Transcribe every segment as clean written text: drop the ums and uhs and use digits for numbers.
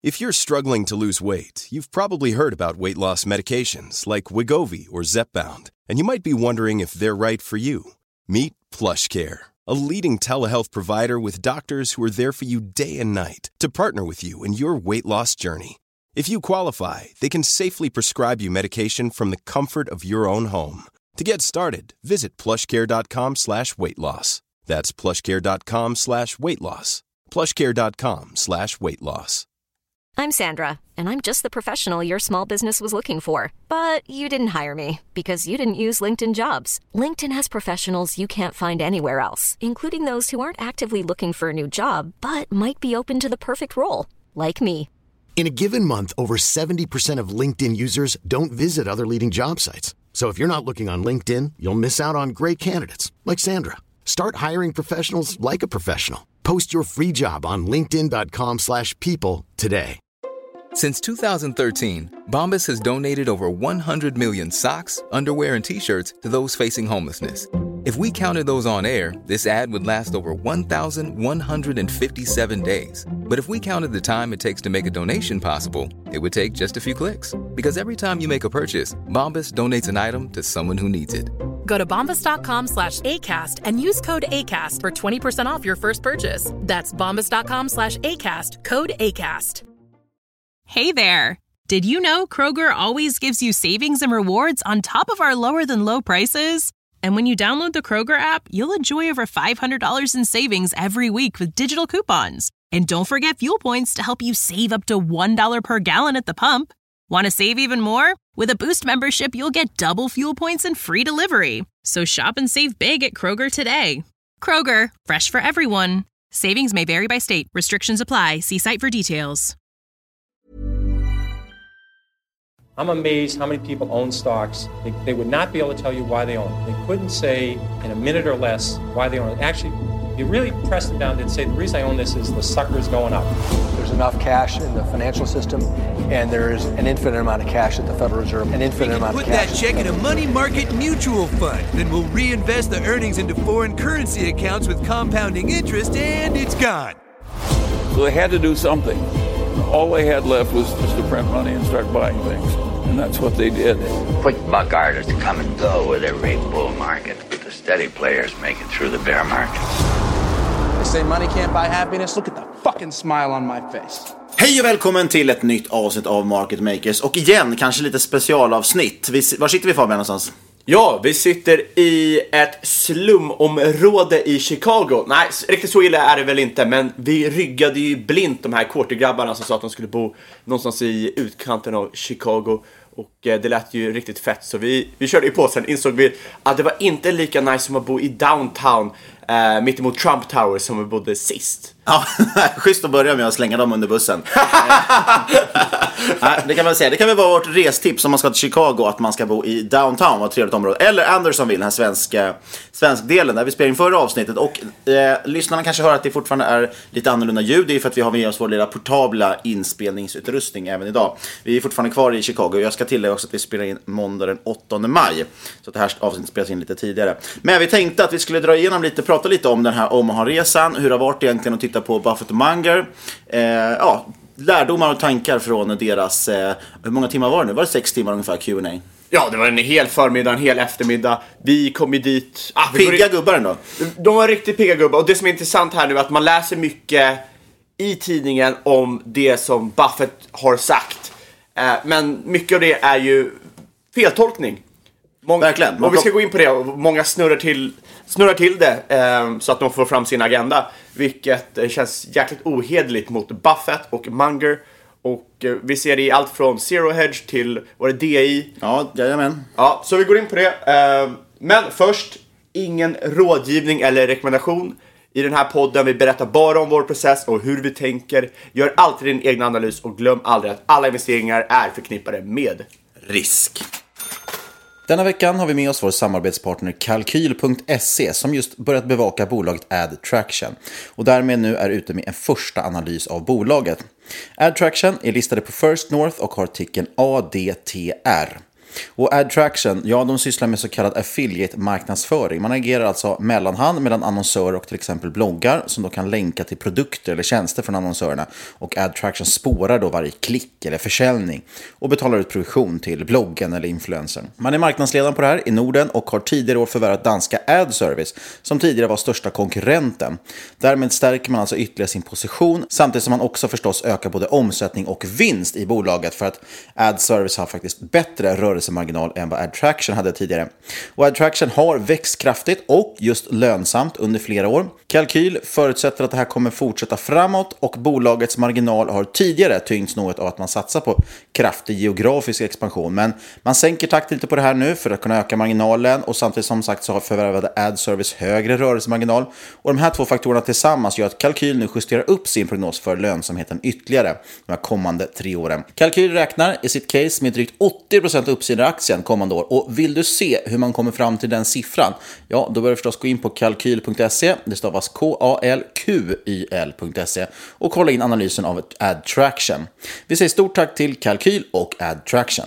If you're struggling to lose weight, you've probably heard about weight loss medications like Wegovy or Zepbound, and you might be wondering if they're right for you. Meet PlushCare, a leading telehealth provider with doctors who are there for you day and night to partner with you in your weight loss journey. If you qualify, they can safely prescribe you medication from the comfort of your own home. To get started, visit plushcare.com/weightloss. That's plushcare.com/weightloss. plushcare.com/weightloss. I'm Sandra, and I'm just the professional your small business was looking for. But you didn't hire me because you didn't use LinkedIn Jobs. LinkedIn has professionals you can't find anywhere else, including those who aren't actively looking for a new job, but might be open to the perfect role, like me. In a given month, over 70% of LinkedIn users don't visit other leading job sites. So if you're not looking on LinkedIn, you'll miss out on great candidates, like Sandra. Start hiring professionals like a professional. Post your free job on linkedin.com/people today. Since 2013, Bombas has donated over 100 million socks, underwear, and T-shirts to those facing homelessness. If we counted those on air, this ad would last over 1,157 days. But if we counted the time it takes to make a donation possible, it would take just a few clicks. Because every time you make a purchase, Bombas donates an item to someone who needs it. Go to bombas.com/ACAST and use code ACAST for 20% off your first purchase. That's bombas.com/ACAST, code ACAST. Hey there! Did you know Kroger always gives you savings and rewards on top of our lower-than-low prices? And when you download the Kroger app, you'll enjoy over $500 in savings every week with digital coupons. And don't forget fuel points to help you save up to $1 per gallon at the pump. Want to save even more? With a Boost membership, you'll get double fuel points and free delivery. So shop and save big at Kroger today. Kroger, fresh for everyone. Savings may vary by state. Restrictions apply. See site for details. I'm amazed how many people own stocks. They would not be able to tell you why they own it. They couldn't say in a minute or less why they own it. Actually, you really press them down and say, the reason I own this is the sucker's going up. There's enough cash in the financial system, and there's an infinite amount of cash at the Federal Reserve, an infinite amount of cash. Put that check in a money market mutual fund. Then we'll reinvest the earnings into foreign currency accounts with compounding interest, and it's gone. So they had to do something. All they had left was just to print money and start buying things. And that's what they did. Quick buck artists come and go with every bull market, but the steady players make it through the bear market. They say money can't buy happiness. Look at the fucking smile on my face. Hej och välkommen till ett nytt avsnitt av Market Makers. Och igen, kanske lite specialavsnitt. Var sitter vi, Fabian, någonstans? Ja, vi sitter i ett slumområde i Chicago. Nej, riktigt så illa är det väl inte, men vi ryggade ju blint de här quartergrabbarna som sa att de skulle bo någonstans i utkanten av Chicago. Och det lät ju riktigt fett, så vi körde ju på. Sen insåg vi att det var inte lika nice som att bo i downtown, mitt emot Trump Tower, som vi bodde sist. Ja, schysst att börja med att slänga dem under bussen. Det kan man säga. Det kan väl vara vårt restips om man ska till Chicago, att man ska bo i downtown, ett trevligt område. Eller Andersonville, den här svensk delen där vi spelade in förra avsnittet. Och lyssnarna kanske hör att det fortfarande är lite annorlunda ljud. Det är för att vi har med oss vår lilla portabla inspelningsutrustning även idag. Vi är fortfarande kvar i Chicago. Jag ska tillägga också att vi spelar in måndag den 8 maj. Så att det här avsnittet spelas in lite tidigare. Men vi tänkte att vi skulle dra igenom lite, prata lite om den här Omaha-resan. Hur det har varit egentligen att titta på Buffett och Munger. Lärdomar och tankar från deras, hur många timmar var det nu? Var det 6 timmar ungefär Q&A? Ja, det var en hel förmiddag, en hel eftermiddag. Vi kom ju dit... Pigga gubbar ändå. De var riktigt pigga gubbar. Och det som är intressant här nu är att man läser mycket i tidningen om det som Buffett har sagt. Men mycket av det är ju feltolkning. Verkligen. Och vi ska gå in på det. Och många snurrar till det så att de får fram sin agenda. Vilket känns jäkligt ohederligt mot Buffett och Munger. Och vi ser det i allt från Zero Hedge till var det DI. Ja, jajamän. Ja, så vi går in på det. Men först, ingen rådgivning eller rekommendation. I den här podden vi berättar bara om vår process och hur vi tänker. Gör alltid din egen analys och glöm aldrig att alla investeringar är förknippade med risk. Denna veckan har vi med oss vår samarbetspartner Kalkyl.se som just börjat bevaka bolaget AdTraction och därmed nu är ute med en första analys av bolaget. AdTraction är listade på First North och har ticken ADTR. Och AdTraction, ja, de sysslar med så kallad affiliate-marknadsföring. Man agerar alltså mellanhand mellan annonsörer och till exempel bloggar som då kan länka till produkter eller tjänster från annonsörerna. Och AdTraction spårar då varje klick eller försäljning och betalar ut provision till bloggen eller influencern. Man är marknadsledaren på det här i Norden och har tidigare år förvärvat danska AdService som tidigare var största konkurrenten. Därmed stärker man alltså ytterligare sin position samtidigt som man också förstås ökar både omsättning och vinst i bolaget för att AdService har faktiskt bättre rörelsemarginal än vad AdTraction hade tidigare. Och AdTraction har växt kraftigt och just lönsamt under flera år. Kalkyl förutsätter att det här kommer fortsätta framåt och bolagets marginal har tidigare tyngts något av att man satsar på kraftig geografisk expansion. Men man sänker takten lite på det här nu för att kunna öka marginalen och samtidigt som sagt så har förvärvade AdService högre rörelsemarginal. Och de här två faktorerna tillsammans gör att Kalkyl nu justerar upp sin prognos för lönsamheten ytterligare de här kommande 3 åren. Kalkyl räknar i sitt case med drygt 80% uppsida i aktien kommande år. Och vill du se hur man kommer fram till den siffran? Ja, då bör du förstås gå in på kalkyl.se, det stavas kalqyl.se och kolla in analysen av AdTraction. Vi säger stort tack till Kalkyl och AdTraction.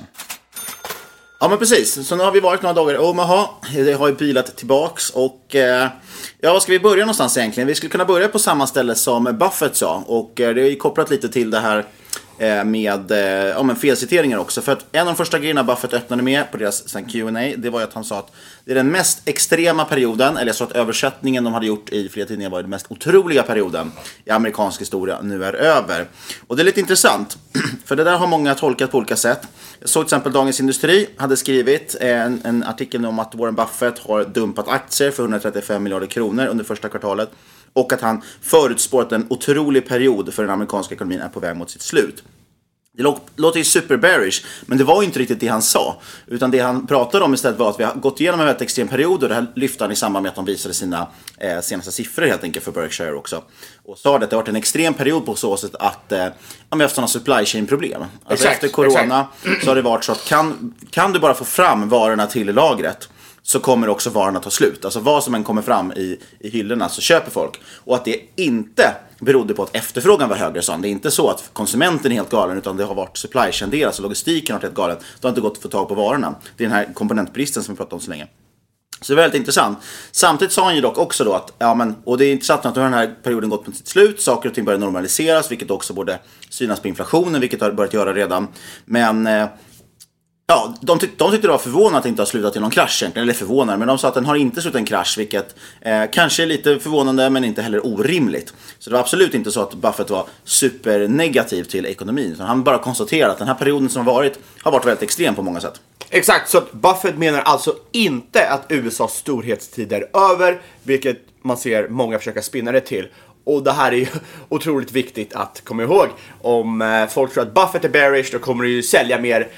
Ja, men precis. Så nu har vi varit några dagar. Omaha, det har ju bilat tillbaks och ja, var ska vi börja någonstans egentligen? Vi skulle kunna börja på samma ställe som Buffett sa och det är ju kopplat lite till det här med felciteringar också. För att en av de första grejerna Buffett öppnade med på deras Q&A, det var ju att han sa att det är den mest extrema perioden, eller jag sa att översättningen de hade gjort i flera tidningar var den mest otroliga perioden i amerikansk historia nu är över. Och det är lite intressant, för det där har många tolkat på olika sätt. Jag såg till exempel Dagens Industri hade skrivit en artikel om att Warren Buffett har dumpat aktier för 135 miljarder kronor under första kvartalet. Och att han förutspår att en otrolig period för den amerikanska ekonomin är på väg mot sitt slut. Det låter ju super bearish, men det var ju inte riktigt det han sa. Utan det han pratade om istället var att vi har gått igenom en väldigt extrem period. Och det här lyfte han i samband med att de visade sina senaste siffror helt enkelt för Berkshire också. Och sa att det har varit en extrem period på så sätt att vi har haft sådana supply chain problem. Alltså efter corona så har det varit så att kan du bara få fram varorna till lagret, så kommer också varorna ta slut. Alltså vad som än kommer fram i hyllorna så köper folk. Och att det inte berodde på att efterfrågan var högre. Så det är inte så att konsumenten är helt galen, utan det har varit supply chain del, alltså logistiken har varit helt galen. Det har inte gått att få tag på varorna. Det är den här komponentbristen som vi pratat om så länge. Så det är väldigt intressant. Samtidigt sa han ju dock också då att, och det är intressant att nu har den här perioden gått mot sitt slut. Saker och ting börjar normaliseras, vilket också borde synas på inflationen, vilket har börjat göra redan. Men ja, de tyckte det var förvånande att det inte har slutat i någon krasch egentligen, eller förvånande, men de sa att den har inte slutat en krasch, vilket kanske är lite förvånande men inte heller orimligt. Så det var absolut inte så att Buffett var supernegativ till ekonomin, utan han bara konstaterade att den här perioden som har varit väldigt extrem på många sätt. Exakt, så Buffett menar alltså inte att USAs storhetstid är över, vilket man ser många försöka spinna det till. Och det här är ju otroligt viktigt att komma ihåg. Om folk tror att Buffett är bearish, då kommer det ju sälja mer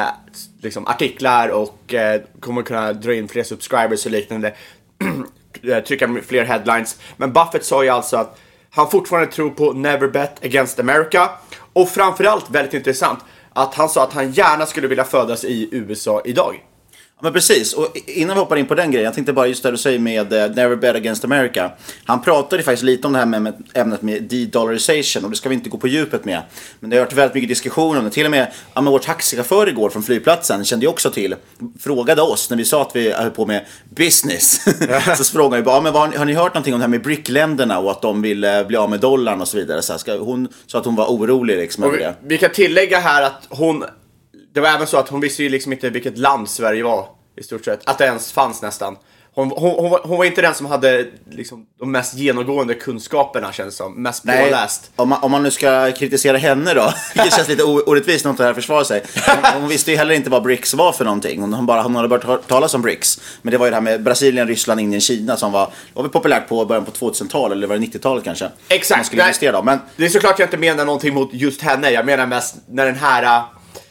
artiklar och kommer kunna dra in fler subscribers och liknande. Trycka fler headlines. Men Buffett sa ju alltså att han fortfarande tror på never bet against America. Och framförallt, väldigt intressant, att han sa att han gärna skulle vilja födas i USA idag. Ja, men precis, och innan vi hoppar in på den grejen, jag tänkte bara just det du säger med Never Bet Against America. Han pratade faktiskt lite om det här med ämnet med de-dollarization, och det ska vi inte gå på djupet med. Men det har varit väldigt mycket diskussion om det. Till och med vår taxichaufför igår från flygplatsen kände ju också till, frågade oss när vi sa att vi höll på med business. Så frågade vi bara, men har ni hört någonting om det här med BRIC-länderna och att de vill bli av med dollarn och så vidare. Så hon sa att hon var orolig liksom över det. Vi kan tillägga här att det var även så att hon visste ju liksom inte vilket land Sverige var i stort sett. Att det ens fanns nästan. Hon var inte den som hade liksom de mest genomgående kunskaperna, känns som. Mest påläst. Om man nu ska kritisera henne då. Det känns lite orättvist när hon här försvarar sig. Hon visste ju heller inte vad BRICS var för någonting. Hon hade börjat höra talas om BRICS. Men det var ju det här med Brasilien, Ryssland, Indien, Kina som var populärt på början på 2000-talet. Eller var det 90-talet kanske? Exakt. Man skulle investera. Men det är såklart jag inte menar någonting mot just henne. Jag menar mest när den här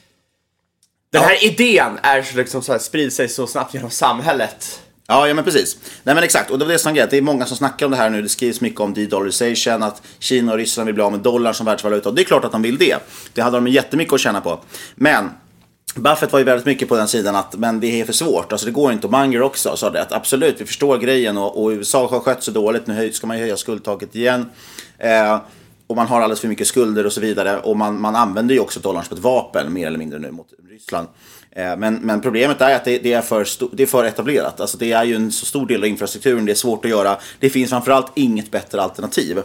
idén är liksom så här, sprider sig så snabbt genom samhället. Ja, men precis. Nej, men exakt. Och det var det som grejen. Det är många som snackar om det här nu. Det skrivs mycket om de-dollarization, att Kina och Ryssland vill bli av med dollar som världsvaluta. Och det är klart att de vill det. Det hade de jättemycket att tjäna på. Men Buffett var ju väldigt mycket på den sidan att men det är för svårt. Alltså det går inte. Och Munger också sa det att absolut, vi förstår grejen och USA har skött så dåligt. Nu ska man ju höja skuldtaket igen. och man har alldeles för mycket skulder och så vidare. Och man använder ju också dollarn som ett vapen mer eller mindre nu mot Ryssland. Men problemet är att det är för etablerat. Alltså det är ju en så stor del av infrastrukturen, det är svårt att göra. Det finns framförallt inget bättre alternativ.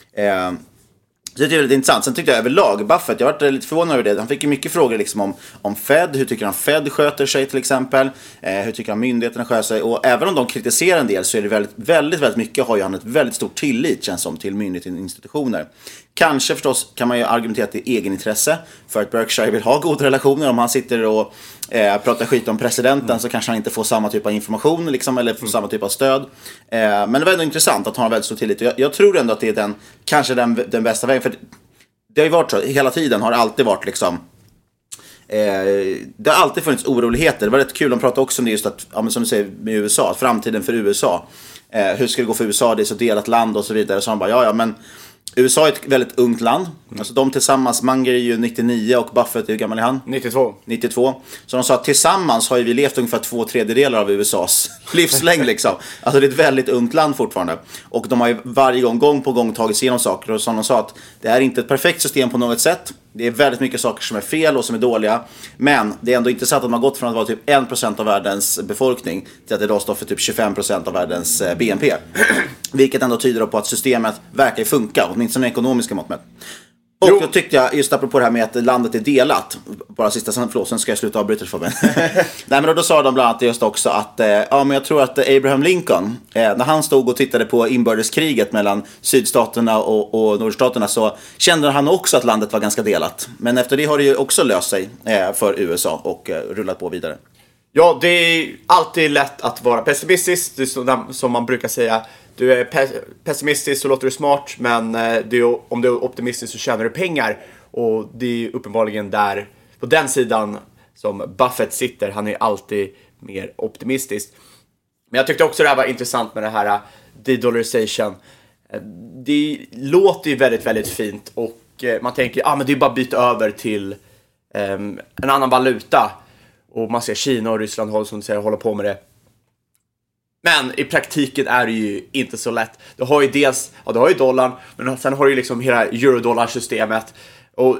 Så det är väldigt intressant. Sen tyckte jag överlag, Buffett, jag varit lite förvånad över det. Han fick ju mycket frågor liksom om Fed. Hur tycker han Fed sköter sig till exempel? Hur tycker han myndigheterna sköter sig? Och även om de kritiserar en del så är det väldigt mycket har ju han ett väldigt stort tillit, känns som, till myndigheter och institutioner. Kanske förstås kan man ju argumentera att det är egenintresse för att Berkshire vill ha goda relationer. Om han sitter och pratar skit om presidenten så kanske han inte får samma typ av information liksom, eller får samma typ av stöd. Men det var ändå intressant att han har väldigt stor tillit. Jag tror ändå att det är kanske den bästa vägen. För det har ju varit så, hela tiden har det alltid varit liksom det har alltid funnits oroligheter. Det var rätt kul, de pratade också om det just att, ja, men som du säger med USA, framtiden för USA. Hur ska det gå för USA? Det är så delat land och så vidare. Så han bara, ja men USA är ett väldigt ungt land. Alltså de tillsammans, Munger är ju 99 och Buffett, hur gammal är han? 92. Så de sa att tillsammans har ju vi levt ungefär 2/3 av USAs livslängd liksom. Alltså det är ett väldigt ungt land fortfarande. Och de har ju varje gång på gång tagit sig igenom saker. Och som de sa att det är inte ett perfekt system på något sätt. Det är väldigt mycket saker som är fel och som är dåliga. Men det är ändå intressant att man har gått från att vara typ 1% av världens befolkning till att det idag står för typ 25% av världens BNP. Vilket ändå tyder på att systemet verkar funka, åtminstone ekonomiska mått mätt. Och jag tyckte, just apropå det här med att landet är delat, bara sista sen ska jag sluta avbryta för mig. Nej, men då sa de bland annat just också att ja, men jag tror att Abraham Lincoln, när han stod och tittade på inbördeskriget mellan sydstaterna och nordstaterna, så kände han också att landet var ganska delat. Men efter det har det ju också löst sig för USA och rullat på vidare. Ja, det är alltid lätt att vara pessimistisk, det är som man brukar säga. Du är pessimistisk så låter du smart, men om du är optimistisk så tjänar du pengar. Och det är uppenbarligen där, på den sidan som Buffett sitter. Han är alltid mer optimistisk. Men jag tyckte också det här var intressant med det här de-dollarization. Det låter ju väldigt, väldigt fint. Och man tänker, men det är bara att byta över till en annan valuta. Och man ser Kina och Ryssland håller på med det. Men i praktiken är det ju inte så lätt. Du har ju dels, du har ju dollarn, men sen har du ju liksom hela eurodollarsystemet. Och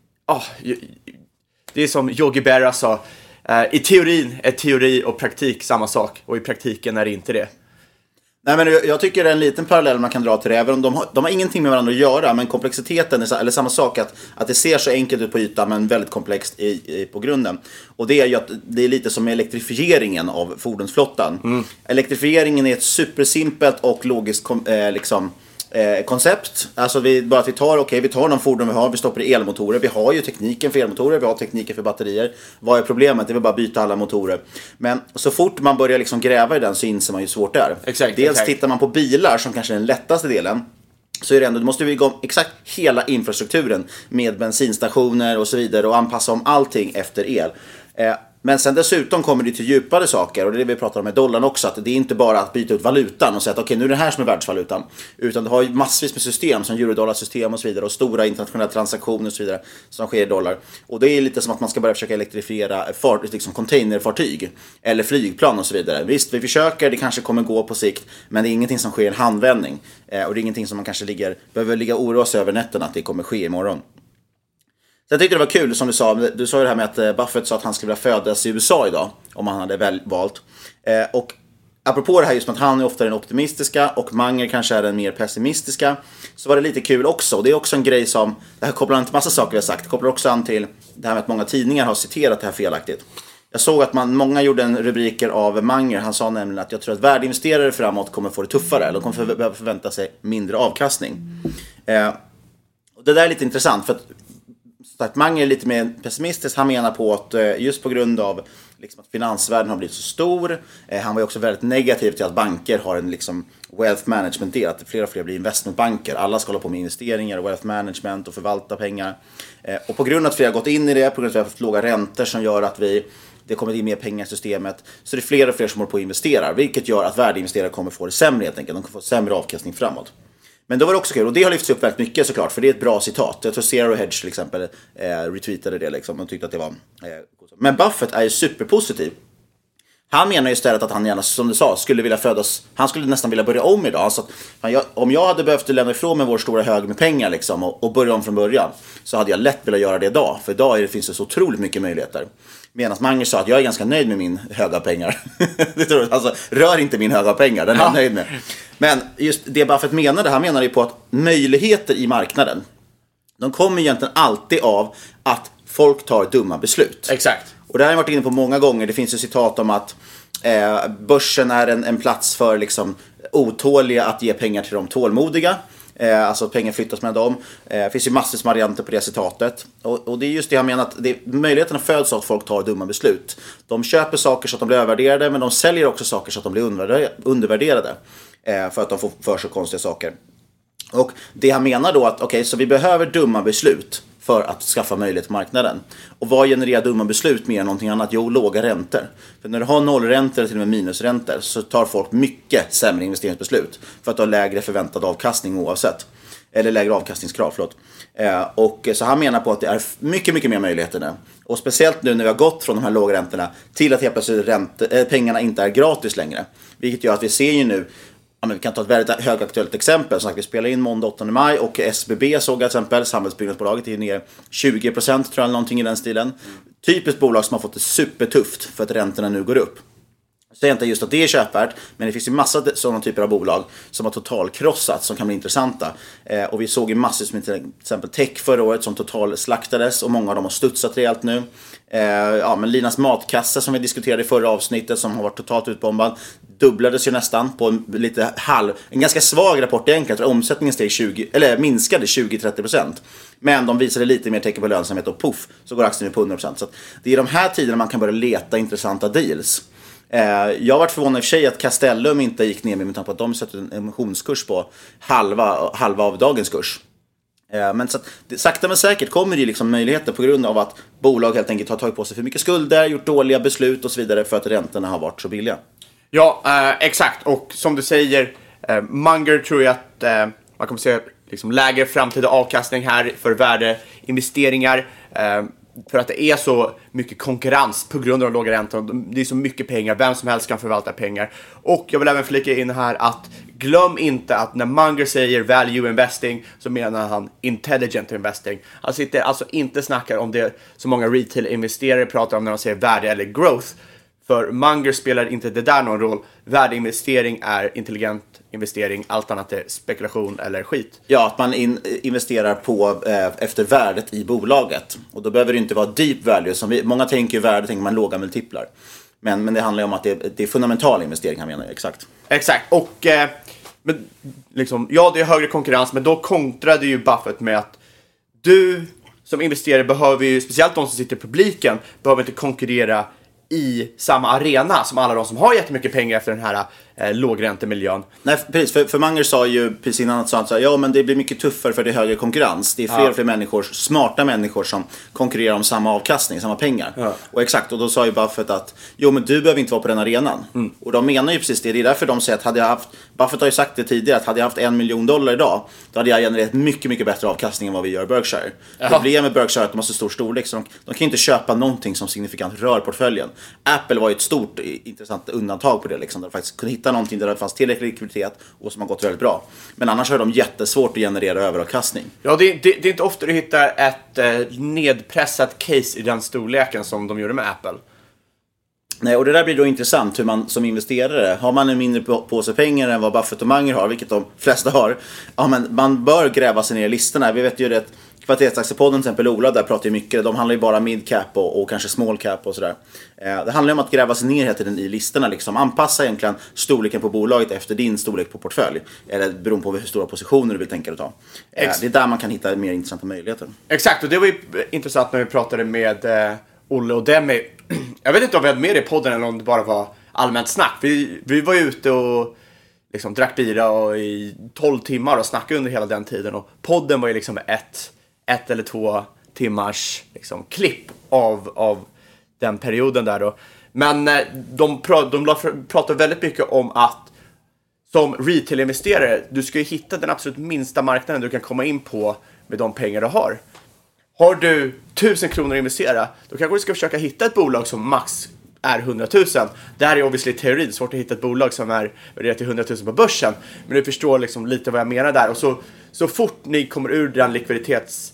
det är som Yogi Berra sa, i teorin är teori och praktik samma sak. Och i praktiken är det inte det. Nej, men jag tycker det är en liten parallell man kan dra till det. Även om de har ingenting med varandra att göra, men komplexiteten är samma sak. Att det ser så enkelt ut på ytan, men väldigt komplext på grunden. Och det är ju att det är lite som med elektrifieringen av fordonsflottan. Elektrifieringen är ett supersimpelt och logiskt koncept. Alltså vi tar de fordon vi har, vi stoppar i elmotorer. Vi har ju tekniken för elmotorer, vi har tekniken för batterier. Vad är problemet? Det är bara att byta alla motorer. Men så fort man börjar liksom gräva i den så inser man ju hur svårt det är. Dels tittar man på bilar som kanske är den lättaste delen. Så är det ändå, då måste vi gå om exakt hela infrastrukturen med bensinstationer och så vidare och anpassa om allting efter el. Men sen dessutom kommer det till djupare saker, och det är det vi pratar om med dollarn också, att det är inte bara att byta ut valutan och säga att okej, nu är det här som är världsvalutan, utan det har ju massvis med system som eurodolarsystem och så vidare, och stora internationella transaktioner och så vidare som sker i dollar. Och det är lite som att man ska börja försöka elektrifiera liksom containerfartyg eller flygplan och så vidare. Visst, vi försöker, det kanske kommer gå på sikt, men det är ingenting som sker i en handvändning, och det är ingenting som man kanske behöver ligga oroa sig över nätterna att det kommer ske imorgon. Så jag tyckte det var kul som du sa ju det här med att Buffett sa att han skulle vilja födas i USA idag om han hade väl valt. Och apropå det här just med att han är ofta den optimistiska och Munger kanske är den mer pessimistiska, så var det lite kul också. Och det är också en grej som, det här kopplar an till massa saker vi har sagt, det kopplar också an till det här med att många tidningar har citerat det här felaktigt. Jag såg att många gjorde en rubriker av Munger. Han sa nämligen att jag tror att värdeinvesterare framåt kommer få det tuffare, eller de kommer behöva förvänta sig mindre avkastning. Och det där är lite intressant, för att Munger är lite mer pessimistisk. Han menar på att just på grund av liksom att finansvärlden har blivit så stor. Han var ju också väldigt negativ till att banker har en liksom wealth management del. Att fler och fler blir investmentbanker. Alla ska hålla på med investeringar och wealth management och förvalta pengar. Och på grund av att vi har gått in i det, på grund av att vi har haft låga räntor som gör att det kommer in mer pengar i systemet, så det är fler och fler som håller på att investera. Vilket gör att värdeinvesterare kommer få det sämre helt enkelt. De kommer få sämre avkastning framåt. Men då var det också kul, och det har lyfts upp väldigt mycket såklart, för det är ett bra citat. Jag tror Zero Hedge till exempel retweetade det liksom, och tyckte att det var men Buffett är ju superpositiv. Han menar istället att han gärna, som du sa, skulle vilja födas. Han skulle nästan vilja börja om idag. Så att, om jag hade behövt lämna ifrån mig vår stora hög med pengar liksom, och börja om från början, så hade jag lätt velat göra det idag. För idag finns det så otroligt mycket möjligheter. Medan Magnus sa att jag är ganska nöjd med min höga pengar. Det tror jag. Alltså, rör inte min höga pengar, den är jag nöjd med. Men just det Buffett menade, han menar ju på att möjligheter i marknaden, de kommer egentligen alltid av att folk tar dumma beslut. Exakt. Och det har jag varit inne på många gånger. Det finns ju citat om att börsen är en plats för liksom otåliga att ge pengar till de tålmodiga. Alltså att pengar flyttas med dem. Det finns ju massor med varianter på det citatet. Och det är just det han menar, att möjligheterna föds av att folk tar dumma beslut. De köper saker så att de blir övervärderade, men de säljer också saker så att de blir undervärderade. För att de får för sig konstiga saker. Och det han menar då att okej, så vi behöver dumma beslut för att skaffa möjlighet till marknaden. Och vad genererar dumma beslut mer än någonting annat? Jo, låga räntor. För när du har nollräntor eller till och med minusräntor så tar folk mycket sämre investeringsbeslut. För att du har lägre förväntad avkastning oavsett. Eller lägre avkastningskrav, förlåt. Och så han menar på att det är mycket, mycket mer möjligheter nu. Och speciellt nu när vi har gått från de här låga räntorna till att helt plötsligt pengarna inte är gratis längre. Vilket gör att vi ser ju nu, vi kan ta ett väldigt högaktuellt exempel. Så vi spelar in måndag 8 maj och SBB såg till exempel, samhällsbyggnadsbolaget är ner 20% tror jag, någonting i den stilen. Typiskt bolag som har fått det supertufft för att räntorna nu går upp. Så det är inte just att det är köpvärt, men det finns ju massa sådana typer av bolag som har totalkrossat som kan bli intressanta. Och vi såg ju massor som till exempel Tech förra året som total slaktades, och många av dem har studsat rejält nu. Men Linas matkassa som vi diskuterade i förra avsnittet, som har varit totalt utbombad, dubblades ju nästan på en ganska svag rapport egentligen. Jag tror omsättningen minskade 20-30%. Men de visade lite mer tecken på lönsamhet och puff, så går aktien på 100%. Så det är de här tiderna man kan börja leta intressanta deals. Jag har varit förvånad i och för sig att Castellum inte gick ner med tanke på att de sätter en emissionskurs på halva av dagens kurs. Men så att, sakta men säkert kommer det liksom möjligheter på grund av att bolag helt enkelt har tagit på sig för mycket skulder, gjort dåliga beslut och så vidare för att räntorna har varit så billiga. Ja, exakt. Och som du säger, Munger tror jag att man kommer se liksom lägre framtida avkastning här för värdeinvesteringar. För att det är så mycket konkurrens på grund av de låga räntorna. Det är så mycket pengar, vem som helst kan förvalta pengar. Och jag vill även flika in här att glöm inte att när Munger säger value investing så menar han intelligent investing. Han sitter alltså inte snackar om det som många retail-investerare pratar om när de säger värde eller growth. För Munger spelar inte det där någon roll. Värdeinvestering är intelligent investering, allt annat är spekulation eller skit. Ja, att man investerar på efter värdet i bolaget. Och då behöver det inte vara deep value. Många tänker värde, tänker man låga multiplar. Men det handlar ju om att det är fundamental investering, han menar jag. Exakt. Och men, liksom, ja, det är högre konkurrens, men då kontrade ju Buffett med att du som investerare behöver ju, speciellt de som sitter i publiken, behöver inte konkurrera i samma arena som alla de som har jättemycket pengar efter den här lågräntemiljön. Nej, precis. För Munger sa ju precis innan att ja, men det blir mycket tuffare för det är högre konkurrens. Det är fler och fler människor, smarta människor som konkurrerar om samma avkastning, samma pengar. Ja. Och exakt, och då sa ju Buffett att jo, men du behöver inte vara på den arenan. Och de menar ju precis det. Det är därför de säger att Buffett har ju sagt det tidigare, att hade jag haft $1 miljon idag, då hade jag genererat mycket, mycket bättre avkastning än vad vi gör i Berkshire. Problemet med Berkshire är att de har så stor storlek så de kan inte köpa någonting som signifikant rör portföljen. Apple var ju ett stort intressant undantag på det liksom, där de faktiskt kunde hitta någonting där det fanns tillräcklig likviditet och som har gått väldigt bra. Men annars har de jättesvårt att generera överavkastning. Ja, det är inte ofta du hittar ett nedpressat case i den storleken som de gjorde med Apple. Nej, och det där blir då intressant hur man som investerare, har man en mindre påse pengar än vad Buffett och Munger har, vilket de flesta har, ja, men man bör gräva sig ner i listorna. Vi vet ju det, Kvalitetsaktiepodden till exempel, Ola där pratar ju mycket, de handlar ju bara midcap och kanske small cap och sådär. Det handlar om att gräva sig ner hela tiden i listorna liksom, anpassa egentligen storleken på bolaget efter din storlek på portfölj, eller beroende på hur stora positioner du vill tänka dig ta. Det är där man kan hitta mer intressanta möjligheter. Exakt, och det var ju intressant när vi pratade med Olle och Demi. Jag vet inte om vi hade med det i podden eller om det bara var allmänt snack. Vi var ute och liksom drack bira i 12 timmar och snackade under hela den tiden. Och podden var ju liksom ett eller 2 timmars liksom klipp av den perioden där då. Men de pratar väldigt mycket om att som retail-investerare, du ska ju hitta den absolut minsta marknaden du kan komma in på med de pengar du har. Har du 1000 kronor att investera, då kanske du ska försöka hitta ett bolag som max är 100 000. Det här är obviously teori, svårt att hitta ett bolag som är värderat till 100 000 på börsen. Men du förstår liksom lite vad jag menar där. Och så fort ni kommer ur den likviditets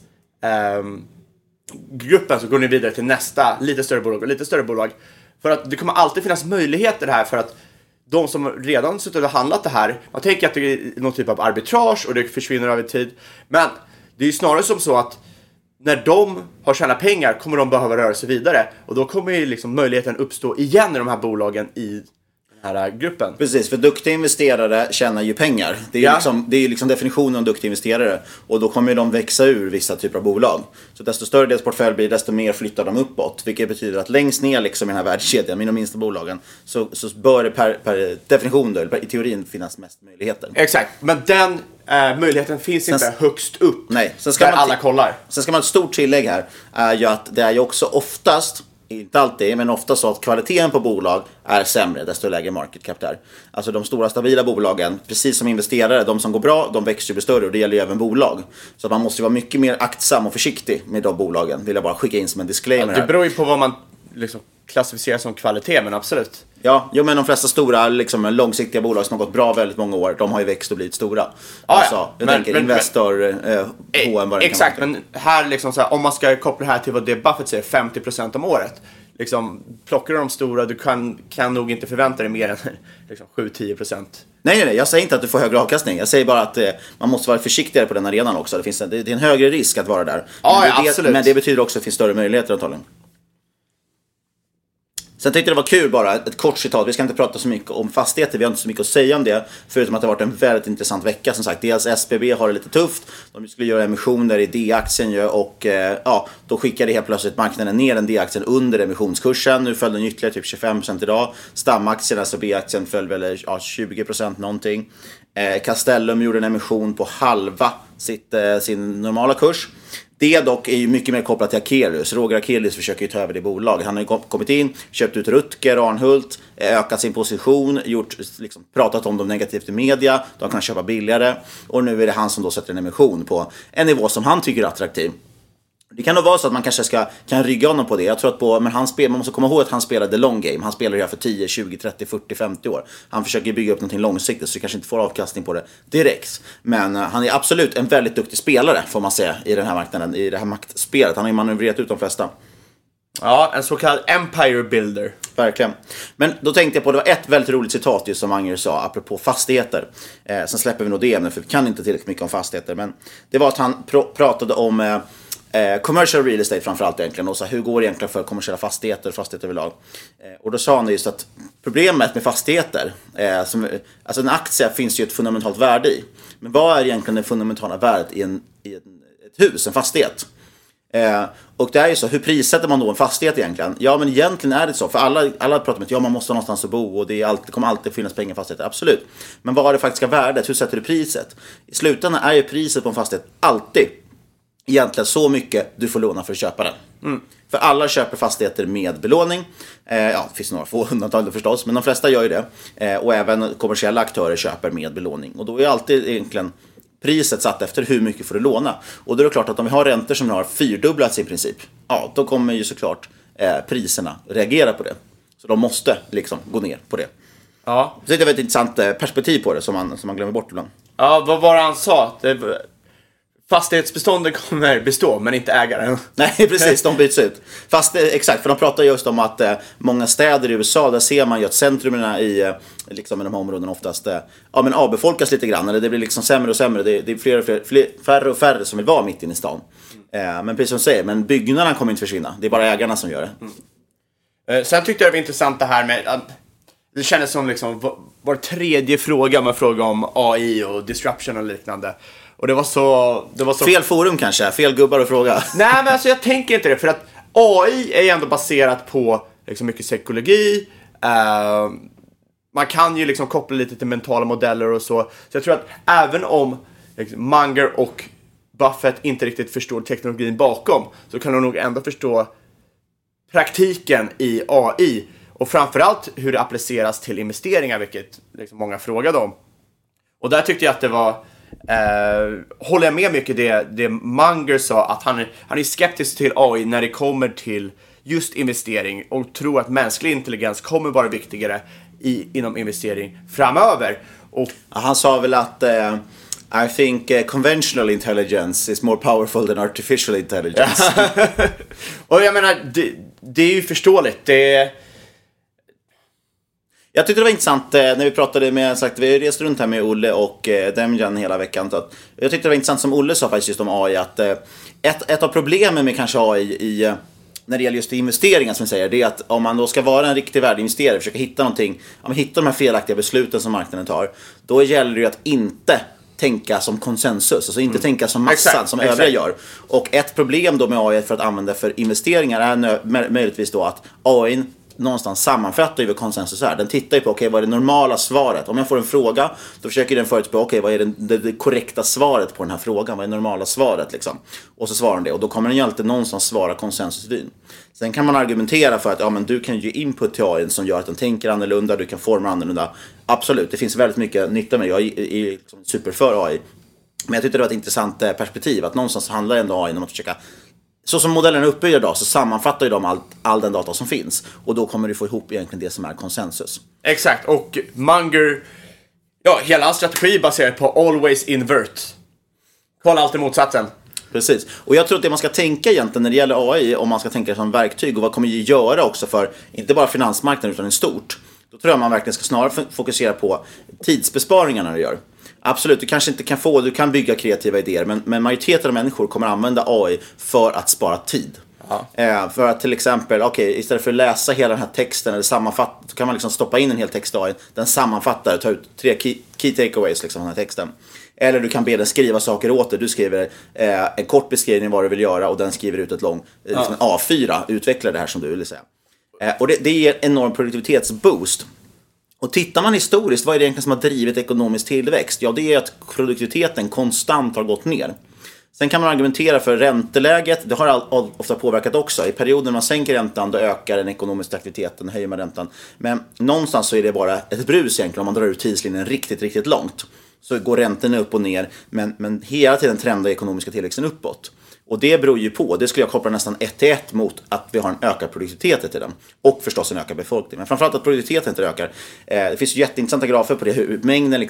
gruppen så går ni vidare till nästa lite större bolag och lite större bolag. För att det kommer alltid finnas möjligheter här för att de som redan suttit och handlat det här, man tänker att det är någon typ av arbitrage och det försvinner över tid. Men det är ju snarare som så att när de har tjänat pengar kommer de behöva röra sig vidare. Och då kommer ju liksom möjligheten uppstå igen i de här bolagen i den här gruppen. Precis, för duktiga investerare tjänar ju pengar. Det är ju liksom definitionen av duktiga investerare. Och då kommer de växa ur vissa typer av bolag. Så desto större deras portfölj blir, desto mer flyttar de uppåt. Vilket betyder att längst ner liksom i den här världskedjan, med de minsta bolagen, så bör det per definition då, i teorin finnas mest möjligheter. Exakt, men den möjligheten finns inte högst upp. Nej, sen ska alla kollar. Sen ska man ha ett stort tillägg här. Är ju att det är ju också oftast, inte alltid, men ofta så att kvaliteten på bolag är sämre desto lägre market cap där. Alltså de stora stabila bolagen, precis som investerare, de som går bra, de växer ju bli större och det gäller ju även bolag. Så att man måste vara mycket mer aktsam och försiktig med de bolagen, vill jag bara skicka in som en disclaimer. Det beror ju på vad man liksom klassificerar som kvalitet, men absolut. Ja, men de flesta stora liksom, långsiktiga bolag som har gått bra väldigt många år, de har ju växt och blivit stora. Jag tänker Investor, H&M. Exakt, men här liksom så här, om man ska koppla det här till vad det Buffett säger, 50% om året. Liksom, plockar du de stora, du kan nog inte förvänta dig mer än liksom, 7-10%. Nej, jag säger inte att du får högre avkastning. Jag säger bara att man måste vara försiktigare på den arenan också. Det är en högre risk att vara där. Men det betyder också att det finns större möjligheter antagligen. Sen tyckte jag det var kul bara, ett kort citat. Vi ska inte prata så mycket om fastigheter, vi har inte så mycket att säga om det. Förutom att det har varit en väldigt intressant vecka. Som sagt, dels SBB har det lite tufft. De skulle göra emissioner i D-aktien ju. Och då skickade helt plötsligt marknaden ner den D-aktien under emissionskursen. Nu föll den ytterligare typ 25% idag. Stamaktien, alltså B-aktien, föll väl 20% någonting. Castellum gjorde en emission på halva sin normala kurs. Det dock är ju mycket mer kopplat till Akelius. Roger Akelius försöker ju ta över det bolaget. Han har ju kommit in, köpt ut Rutger, Arnhult, ökat sin position, pratat om dem negativt i media. De kan köpa billigare. Och nu är det han som då sätter en emission på en nivå som han tycker är attraktiv. Det kan nog vara så att man kanske kan rygga honom på det. Jag tror att man måste komma ihåg att han spelar the long game. Han spelar ju här för 10, 20, 30, 40, 50 år. Han försöker bygga upp någonting långsiktigt så det kanske inte får avkastning på det direkt. Men han är absolut en väldigt duktig spelare får man säga i den här marknaden, i det här maktspelet. Han har ju manövrerat ut de flesta. Ja, en så kallad empire builder. Verkligen. Men då tänkte jag på, det var ett väldigt roligt citat just som Magnus sa apropå fastigheter. Sen släpper vi nog det ämnet för vi kan inte tillräckligt mycket om fastigheter. Men det var att han pratade om commercial real estate framförallt egentligen. Och så hur går det egentligen för kommersiella fastigheter överlag. Och då sa han just att problemet med fastigheter, alltså en aktie finns ju ett fundamentalt värde i. Men vad är egentligen det fundamentala värdet i ett hus, en fastighet? Och det är ju så, hur prissätter man då en fastighet egentligen? Ja, men egentligen är det så, för alla pratar om att man måste någonstans att bo och det kommer alltid finnas pengar i fastigheter, absolut. Men vad är det faktiska värdet? Hur sätter du priset? I slutändan är ju priset på en fastighet alltid egentligen så mycket du får låna för att köpa den. För alla köper fastigheter med belåning. Det finns några få undantag förstås, men de flesta gör ju det. Och även kommersiella aktörer köper med belåning. Och då är alltid egentligen priset satt efter hur mycket får du låna. Och då är det klart att om vi har räntor som har fyrdubblats i princip, då kommer ju såklart priserna reagera på det. Så de måste liksom gå ner på det. Ja. Så det är ett intressant perspektiv på det som man glömmer bort ibland. Ja, vad var det han sa? Fastighetsbeståndet kommer bestå, men inte ägaren. Nej, precis, de byts ut. Exakt, för de pratar just om att många städer i USA, där ser man ju att centrumen i de här områdena oftast avbefolkas lite grann. Eller det blir liksom sämre och sämre. Det är färre och färre som vill vara mitt inne i stan. Men precis som du säger, men byggnaderna kommer inte försvinna. Det är bara ägarna som gör det. Sen tyckte jag det var intressant det här med... Det kändes som var tredje fråga man frågar om AI och disruption och liknande. Och det var så... Fel forum kanske, fel gubbar att fråga. Nej, men alltså jag tänker inte det. För att AI är ändå baserat på mycket psykologi. Man kan ju koppla lite till mentala modeller och så. Så jag tror att även om Munger och Buffett inte riktigt förstår teknologin bakom, så kan de nog ändå förstå praktiken i AI. Och framförallt hur det appliceras till investeringar, vilket många frågade om. Och där tyckte jag att det var... håller jag med mycket det Munger sa, att han är skeptisk till AI när det kommer till just investering och tror att mänsklig intelligens kommer vara viktigare inom investering framöver. Och han sa väl att I think conventional intelligence is more powerful than artificial intelligence. Och jag menar, det är ju förståeligt. Jag tyckte det var intressant när vi pratade med, vi reste runt här med Olle och Demjan hela veckan. Så att, jag tyckte det var intressant som Olle sa faktiskt just om AI, att ett av problemen med kanske AI när det gäller just investeringar som vi säger, det är att om man då ska vara en riktig värdeinvesterare, försöka hitta någonting, hitta de här felaktiga besluten som marknaden tar, då gäller det ju att inte tänka som konsensus, alltså inte tänka som massan som övriga gör. Och ett problem då med AI för att använda för investeringar är möjligtvis då att AI någonstans sammanfattar ju vad konsensus är. Den tittar ju på, vad är det normala svaret? Om jag får en fråga, då försöker den förutspå, vad är det korrekta svaret på den här frågan? Vad är det normala svaret liksom? Och så svarar den det. Och då kommer den ju alltid någonstans svara konsensusvyn. Sen kan man argumentera för att men du kan ge input till AI som gör att den tänker annorlunda, du kan forma annorlunda. Absolut, det finns väldigt mycket nytta med det. Jag är liksom super för AI. Men jag tyckte det var ett intressant perspektiv, att någonstans handlar ändå AI om att försöka, så som modellen är uppbyggd idag, så sammanfattar ju de all den data som finns. Och då kommer du få ihop egentligen det som är konsensus. Exakt, och Munger, hela hans strategi baserar på always invert. Kolla alltid motsatsen. Precis, och jag tror att det man ska tänka egentligen när det gäller AI, om man ska tänka som verktyg och vad kommer det göra också för, inte bara finansmarknaden utan i stort. Då tror jag man verkligen ska snarare fokusera på tidsbesparingarna det gör. Absolut, du kanske inte du kan bygga kreativa idéer, men majoriteten av människor kommer använda AI för att spara tid. För att till exempel, istället för att läsa hela den här texten eller sammanfatta, så kan man liksom stoppa in en hel text AI, den sammanfattar, ta ut 3 key takeaways liksom, den här texten. Eller du kan be den skriva saker åt dig. Du skriver en kort beskrivning vad du vill göra och den skriver ut ett lång liksom A4, utvecklar det här som du vill säga. Och det ger enorm produktivitetsboost. Och tittar man historiskt, vad är det egentligen som har drivit ekonomisk tillväxt? Ja, det är att produktiviteten konstant har gått ner. Sen kan man argumentera för ränteläget. Det har ofta påverkat också. I perioden när man sänker räntan, då ökar den ekonomiska aktiviteten, höjer man räntan. Men någonstans så är det bara ett brus egentligen om man drar ut tidslinjen riktigt, riktigt långt. Så går räntorna upp och ner, men hela tiden trendar ekonomiska tillväxten uppåt. Och det beror ju på, det skulle jag koppla nästan 1-1 mot att vi har en ökad produktivitet i den. Och förstås en ökad befolkning. Men framförallt att produktiviteten inte ökar. Det finns ju jätteintressanta grafer på det. Hur mängden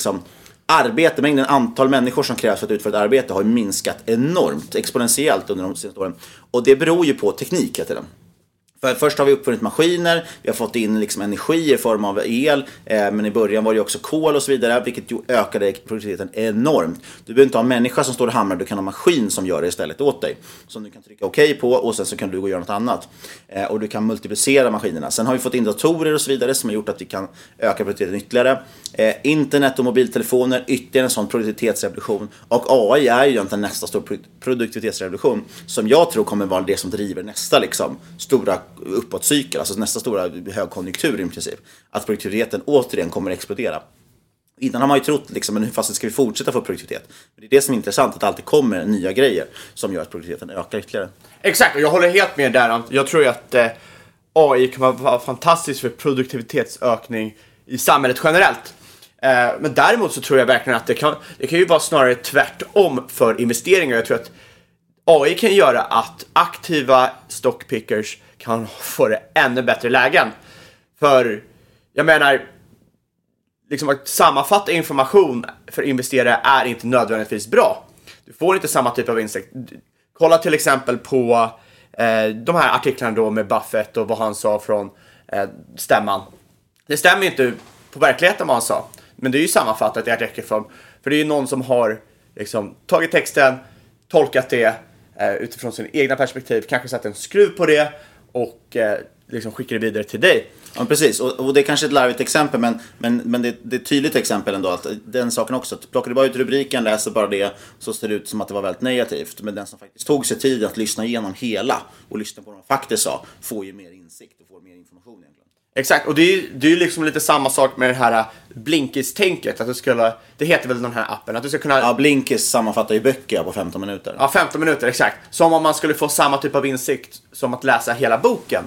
mängden antal människor som krävs för att utföra ett arbete har minskat enormt, exponentiellt under de senaste åren. Och det beror ju på teknik till den. För först har vi uppfunnit maskiner, vi har fått in liksom energi i form av el, men i början var det också kol och så vidare, vilket ökade produktiviteten enormt. Du behöver inte ha en människa som står och hamrar, du kan ha en maskin som gör det istället åt dig. Som du kan trycka okej på och sen så kan du gå och göra något annat. Och du kan multiplicera maskinerna. Sen har vi fått in datorer och så vidare som har gjort att vi kan öka produktiviteten ytterligare. Internet och mobiltelefoner, ytterligare en sån produktivitetsrevolution. Och AI är ju egentligen nästa stor produktivitetsrevolution som jag tror kommer vara det som driver nästa liksom stora uppåtcykel, alltså nästa stora högkonjunktur i princip, att produktiviteten återigen kommer att explodera. Innan har man ju trott liksom, men hur fast ska vi fortsätta få produktivitet? Men det är det som är intressant, att det alltid kommer nya grejer som gör att produktiviteten ökar ytterligare. Exakt, och jag håller helt med där. Jag tror ju att AI kan vara fantastiskt för produktivitetsökning i samhället generellt. Men däremot så tror jag verkligen att det kan ju vara snarare tvärtom för investeringar. Jag tror att AI kan göra att aktiva stockpickers kan få det ännu bättre lägen. För jag menar, liksom att sammanfatta information för investerare är inte nödvändigtvis bra. Du får inte samma typ av insikt. Kolla till exempel på de här artiklarna då med Buffett och vad han sa från stämman. Det stämmer inte på verkligheten vad han sa, men det är ju sammanfattat i artikelform. För det är ju någon som har liksom tagit texten, tolkat det utifrån sin egna perspektiv, kanske satt en skruv på det och liksom skickar det vidare till dig. Ja, precis. Och det är kanske ett larvigt exempel, men det är ett tydligt exempel ändå, att den saken också, att plockar du bara ut rubriken, läser bara det, så ser det ut som att det var väldigt negativt. Men den som faktiskt tog sig tid att lyssna igenom hela och lyssna på vad de faktiskt sa, får ju mer insikt och får mer information egentligen. Exakt, och det är ju liksom lite samma sak med det här Blinkist-tänket, att det heter väl den här appen, att du ska kunna... Ja, Blinkist sammanfattar ju böcker på 15 minuter. Ja, 15 minuter, exakt. Som om man skulle få samma typ av insikt som att läsa hela boken.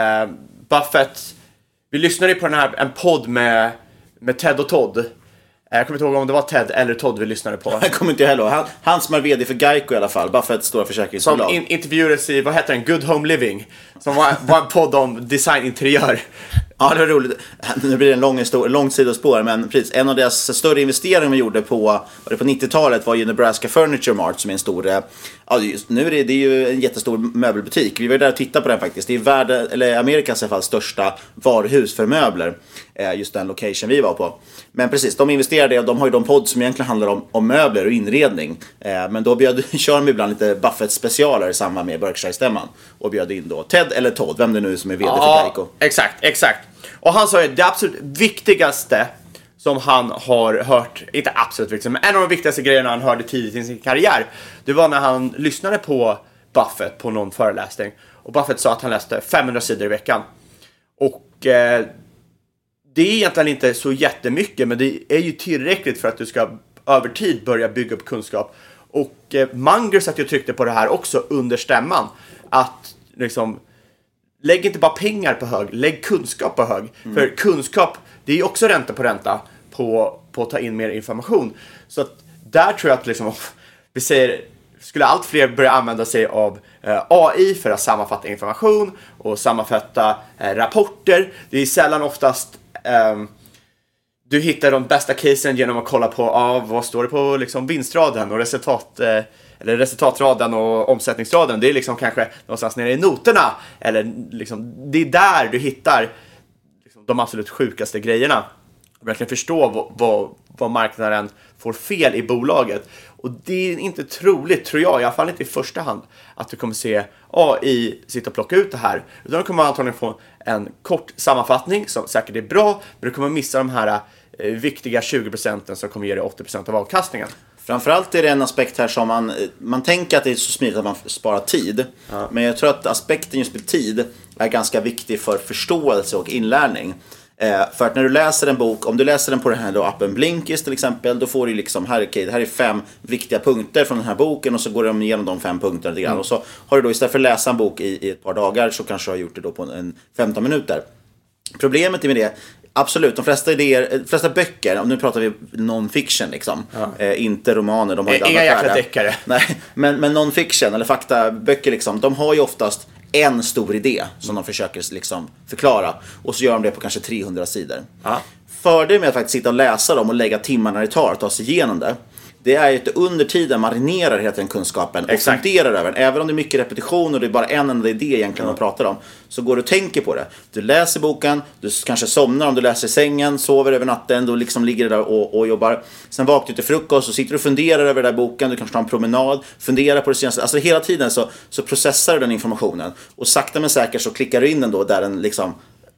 Buffett, vi lyssnade på en podd med Ted och Todd. Jag kommer inte ihåg om det var Ted eller Todd vi lyssnade på. Jag kommer inte heller. Han som är vd för Geico i alla fall, Buffett stora försäkringsbolag. Som intervjuades i, vad heter den? Good Home Living. Som var en podd om designinteriör. Ja, det var roligt. Nu blir det en lång sidospår, men precis. En av deras större investeringar vi gjorde på 90-talet var ju Nebraska Furniture Mart, som är en stor, nu är det ju en jättestor möbelbutik. Vi var där och tittade på den faktiskt. Det är Amerikas i alla fall största varuhus för möbler, just den location vi var på. Men precis, de investerade och de har ju de podd som egentligen handlar om möbler och inredning. Men då kör de ibland lite Buffett-specialer i samband med Berkshire-stämman och bjöd in då Ted eller Todd, vem det nu är som är vd för Geico. Exakt. Och han sa ju det absolut viktigaste som han har hört, inte absolut viktigt, men en av de viktigaste grejerna han hörde tidigt i sin karriär, det var när han lyssnade på Buffett på någon föreläsning. Och Buffett sa att han läste 500 sidor i veckan. Och det är egentligen inte så jättemycket, men det är ju tillräckligt för att du ska över tid börja bygga upp kunskap. Och Munger satt ju och tryckte på det här också under stämman, att liksom, lägg inte bara pengar på hög, lägg kunskap på hög. För kunskap, det är ju också ränta på ränta på att ta in mer information. Så att där tror jag att liksom, vi säger, skulle allt fler börja använda sig av AI för att sammanfatta information och sammanfatta rapporter. Det är sällan oftast du hittar de bästa casen genom att kolla på vad står det på liksom vinstraden och resultatraden och omsättningsraden. Det är liksom kanske någonstans nere i noterna, eller liksom, det är där du hittar liksom de absolut sjukaste grejerna. Verkligen förstå vad marknaden får fel i bolaget. Och det är inte troligt, tror jag, i alla fall inte i första hand, att du kommer se AI sitta och plocka ut det här. Utan du kommer antagligen få en kort sammanfattning som säkert är bra, men du kommer missa de här viktiga 20% som kommer ge dig 80% av avkastningen. Framförallt är det en aspekt här som man tänker att det är så smidigt att man sparar tid. Ja. Men jag tror att aspekten just med tid är ganska viktig för förståelse och inlärning. För att när du läser en bok, om du läser den på den här då appen Blinkist till exempel, då får du liksom, det här är 5 viktiga punkter från den här boken, och så går de igenom de 5 punkterna lite grann. Och så har du då istället för att läsa en bok i ett par dagar, så kanske du har gjort det då på 15 minuter. Problemet med det, absolut, de flesta böcker, om nu pratar vi non-fiction liksom, inte romaner, de har ju inga jäkla deckare. Nej, men non-fiction eller faktaböcker liksom, de har ju oftast en stor idé som de försöker liksom förklara, och så gör de det på kanske 300 sidor. Fördelen med att faktiskt sitta och läsa dem och lägga timmarna det tar att ta sig igenom det är ju att under tiden marinerar hela den kunskapen och funderar över den. Även om det är mycket repetition och det är bara en enda idé egentligen de pratar om, så går du och tänker på det. Du läser boken, du kanske somnar om du läser i sängen, sover över natten, då liksom ligger du där och jobbar. Sen vaknar du till frukost och sitter och funderar över den där boken, du kanske tar en promenad, funderar på det senaste. Alltså hela tiden så processar du den informationen, och sakta men säkert så klickar du in den då där den liksom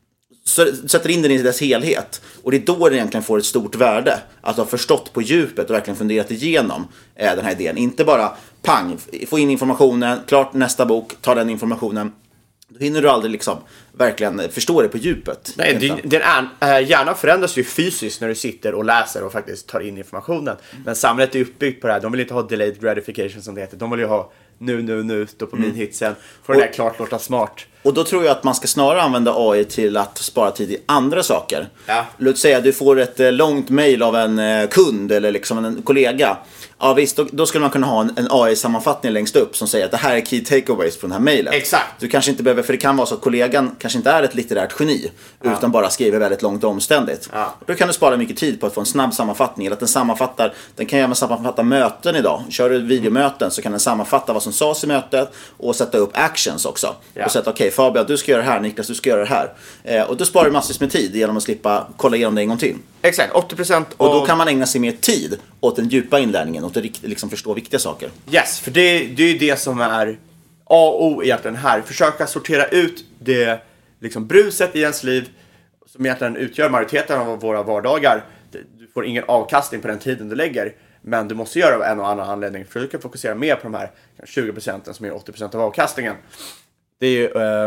sätter in den i dess helhet. Och det är då den egentligen får ett stort värde, att ha förstått på djupet och verkligen funderat igenom den här idén. Inte bara pang, få in informationen, klart nästa bok, ta den informationen. Då hinner du aldrig liksom verkligen förstå det på djupet. Nej, hjärnan förändras ju fysiskt när du sitter och läser och faktiskt tar in informationen. Men samhället är uppbyggt på det här. De vill inte ha delayed gratification som det heter. De vill ju ha nu, dopaminhitsen. För det där klart låta smart. Och då tror jag att man ska snarare använda AI till att spara tid i andra saker. Låt säga att du får ett långt mejl av en kund eller liksom en kollega. Ja visst, då skulle man kunna ha en AI-sammanfattning längst upp som säger att det här är key takeaways från det här mejlet. Exakt. Du kanske inte behöver, för det kan vara så att kollegan kanske inte är ett litterärt geni, utan bara skriver väldigt långt och omständigt. Då kan du spara mycket tid på att få en snabb sammanfattning, eller att den kan även sammanfatta möten idag. Kör du videomöten så kan den sammanfatta vad som sades i mötet och sätta upp actions också. Och sätta okej, Fabian, du ska göra det här, Niklas, du ska göra det här. Och då sparar du massvis med tid genom att slippa kolla igenom det en gång till. Exakt, 80%. Och då kan man ägna sig mer tid åt den djupa inlärningen, åt att liksom förstå viktiga saker. Yes, för det är ju det som är A och O egentligen här. Försöka sortera ut det liksom bruset i ens liv som egentligen utgör majoriteten av våra vardagar. Du får ingen avkastning på den tiden du lägger, men du måste göra av en och annan anledning för att du kan fokusera mer på de här 20% som är 80% av avkastningen. Det är ju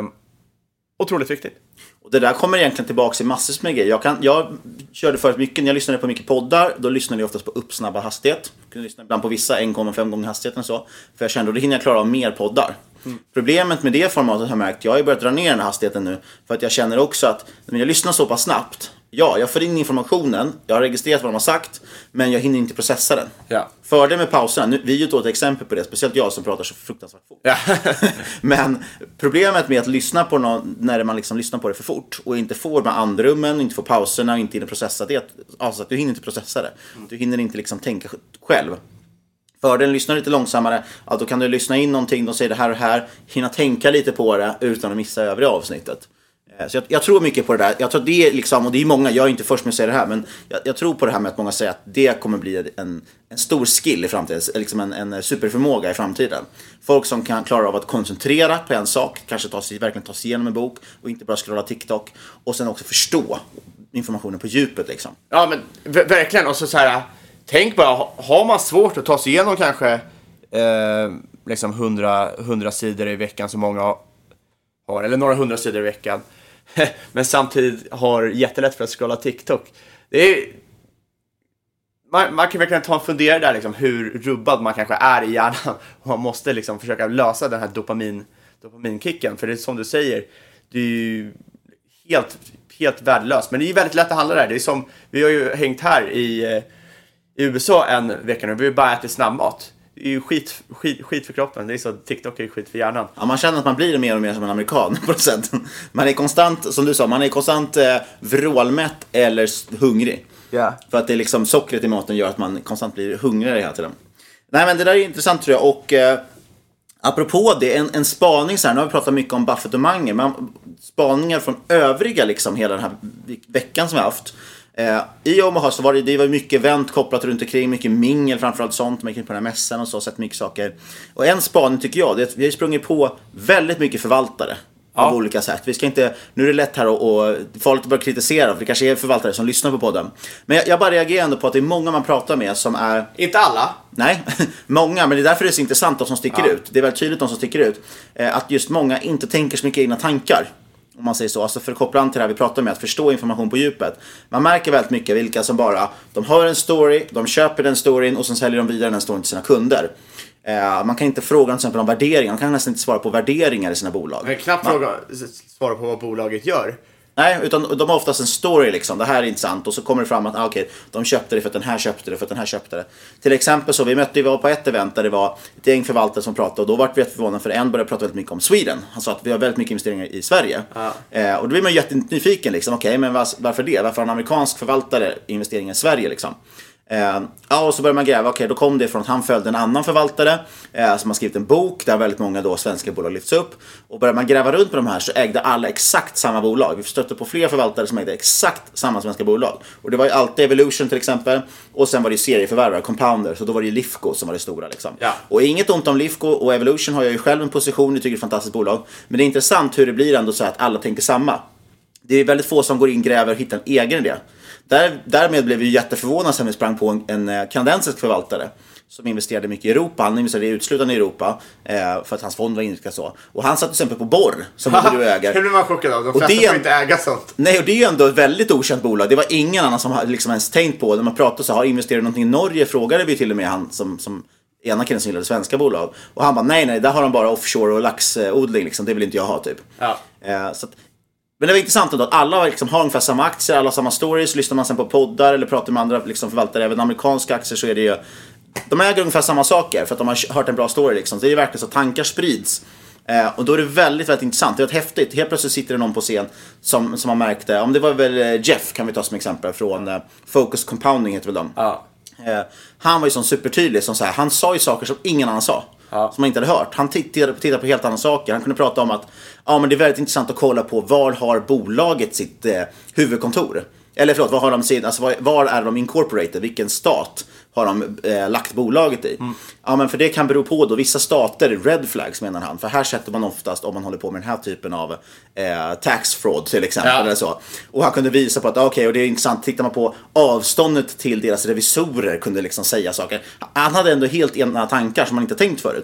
otroligt viktigt. Och det där kommer egentligen tillbaka i massor med grejer. Jag körde förut mycket, när jag lyssnade på mycket poddar, då lyssnade jag oftast på uppsnabba hastighet. Jag kunde lyssna ibland på vissa 1,5 gånger hastigheten och så. För jag kände att då hinner jag klara av mer poddar. Problemet med det formatet har jag märkt, jag har ju börjat dra ner den här hastigheten nu. För att jag känner också att när jag lyssnar så pass snabbt, Ja, jag får in informationen, jag har registrerat vad de har sagt, men jag hinner inte processa den. Ja. Fördelen med pauserna, vi är ju då ett exempel på det, speciellt jag som pratar så fruktansvärt fort. Ja. Men problemet med att lyssna på någon, när man liksom lyssnar på det för fort och inte får med andrummen, inte får pauserna och inte hinner processa det, alltså att du hinner inte processa det. Du hinner inte liksom tänka själv. Fördelen lyssnar lite långsammare, ja, då kan du lyssna in någonting, de säger det här och här, hinna tänka lite på det utan att missa övriga avsnittet. Så jag tror mycket på det där. Jag tror det är liksom, och det är många, jag är inte först med att säga det här, men jag tror på det här med att många säger att det kommer bli en stor skill i framtiden, liksom en superförmåga i framtiden. Folk som kan klara av att koncentrera på en sak, kanske verkligen ta sig igenom en bok och inte bara scrolla TikTok, och sen också förstå informationen på djupet liksom. Ja, men verkligen. Och så här, tänk bara, har man svårt att ta sig igenom kanske liksom 100 sidor i veckan som många har, eller några 100 sidor i veckan, men samtidigt har jättelätt för att scrolla TikTok. Det är, man kan verkligen ta en funderare där liksom, hur rubbad man kanske är i hjärnan, och man måste liksom försöka lösa den här dopaminkicken, för det är som du säger, det är ju helt värdelöst, men det är väldigt lätt att handla där. Det är som, vi har ju hängt här i USA en vecka nu, vi har bara ätit snabbmat. Det är ju skit för kroppen. Det är så, TikTok är ju skit för hjärnan. Ja, man känner att man blir mer och mer som en amerikan på något sätt. Man är konstant, som du sa, man är konstant vrålmätt eller hungrig. Yeah. För att det är liksom sockret i maten gör att man konstant blir hungrigare hela tiden. Nej, men det där är intressant tror jag. Och apropå det, en spaning så här, nu har vi pratat mycket om Buffett och Munger, men spaningar från övriga liksom hela den här veckan som vi har haft. I Omaha så var det var mycket event kopplat runt omkring, mycket mingel framförallt sånt, man gick på den här mässan och så, sett mycket saker. Och en spaning tycker jag, det är att vi har sprungit på väldigt mycket förvaltare av olika sätt. Vi ska inte, nu är det lätt här och farligt att börja kritisera, för det kanske är förvaltare som lyssnar på podden. Men jag bara reagerar ändå på att det är många man pratar med som är... Inte alla. Nej, många, men det är därför det är så intressant de som sticker ut. Det är väldigt tydligt de som sticker ut. Att just många inte tänker så mycket egna tankar. Om man säger så, alltså för att koppla an till det här vi pratar med, att förstå information på djupet. Man märker väldigt mycket vilka som bara, de hör en story, de köper den storyn och sen säljer de vidare den storyn till sina kunder. Man kan inte fråga till exempel om värderingar, man kan nästan inte svara på värderingar i sina bolag. Man kan knappt svara på vad bolaget gör. Nej, utan de har oftast en story liksom, det här är intressant, och så kommer det fram att okej, de köpte det för att den här köpte det, för att den här köpte det. Till exempel så, vi var på ett event där det var ett gäng förvaltare som pratade, och då var vi förvånade för en började prata väldigt mycket om Sweden. Han sa att vi har väldigt mycket investeringar i Sverige. Och då blir man jättenyfiken liksom, okej, men varför det? Varför har en amerikansk förvaltare investeringar i Sverige liksom? Och så började man gräva, okej, då kom det från att han följde en annan förvaltare som har skrivit en bok där väldigt många då svenska bolag lyfts upp, och började man gräva runt på de här så ägde alla exakt samma bolag. Vi stötte på fler förvaltare som ägde exakt samma svenska bolag, och det var ju alltid Evolution till exempel, och sen var det serieförvärvare, Compounder, så då var det ju Lifco som var det stora liksom. Och inget ont om Lifco, och Evolution har jag ju själv en position, jag tycker det är ett fantastiskt bolag, men det är intressant hur det blir ändå så att alla tänker samma. Det är väldigt få som går in, gräver och hittar en egen idé. Därmed blev vi jätteförvånade när vi sprang på en kanadensisk förvaltare som investerade mycket i Europa. Han investerade uteslutande i Europa för att hans fond var inriktad så. Och han satt till exempel på Borr som du äger. Det blir man chockad av. De flesta får inte äga sånt. Nej, och det är ju ändå ett väldigt okänt bolag. Det var ingen annan som liksom ens tänkt på. När man pratade så har investerat någonting i Norge, frågade vi till och med han som ena killen som gillade svenska bolag. Och han bara, nej, där har de bara offshore och laxodling liksom. Det vill inte jag ha typ. Så att, men det var intressant att alla liksom har ungefär samma aktier, alla samma stories. Lyssnar man sen på poddar eller pratar med andra liksom förvaltare, även amerikanska aktier, så är det ju, de äger ungefär samma saker för att de har hört en bra story liksom. Så det är verkligen så att tankar sprids. Och då är det väldigt, väldigt intressant. Det är häftigt. Helt plötsligt sitter det någon på scen som man märkte, om det var väl Jeff kan vi ta som exempel från Focus Compounding heter väl de. Han var ju sån supertydlig som så här, han sa ju saker som ingen annan sa. Som man inte hade hört. Han tittade på helt andra saker. Han kunde prata om att men det är väldigt intressant att kolla på var har bolaget sitt huvudkontor. Eller förlåt, var har de sin, alltså var är de incorporated? Vilken stat har de lagt bolaget i? Ja, men för det kan bero på då vissa stater är red flags menar han. För här sätter man oftast om man håller på med den här typen av tax fraud till exempel eller så. Och han kunde visa på att okej, och det är intressant, tittar man på avståndet till deras revisorer kunde liksom säga saker. Han hade ändå helt ena tankar som man inte tänkt förut.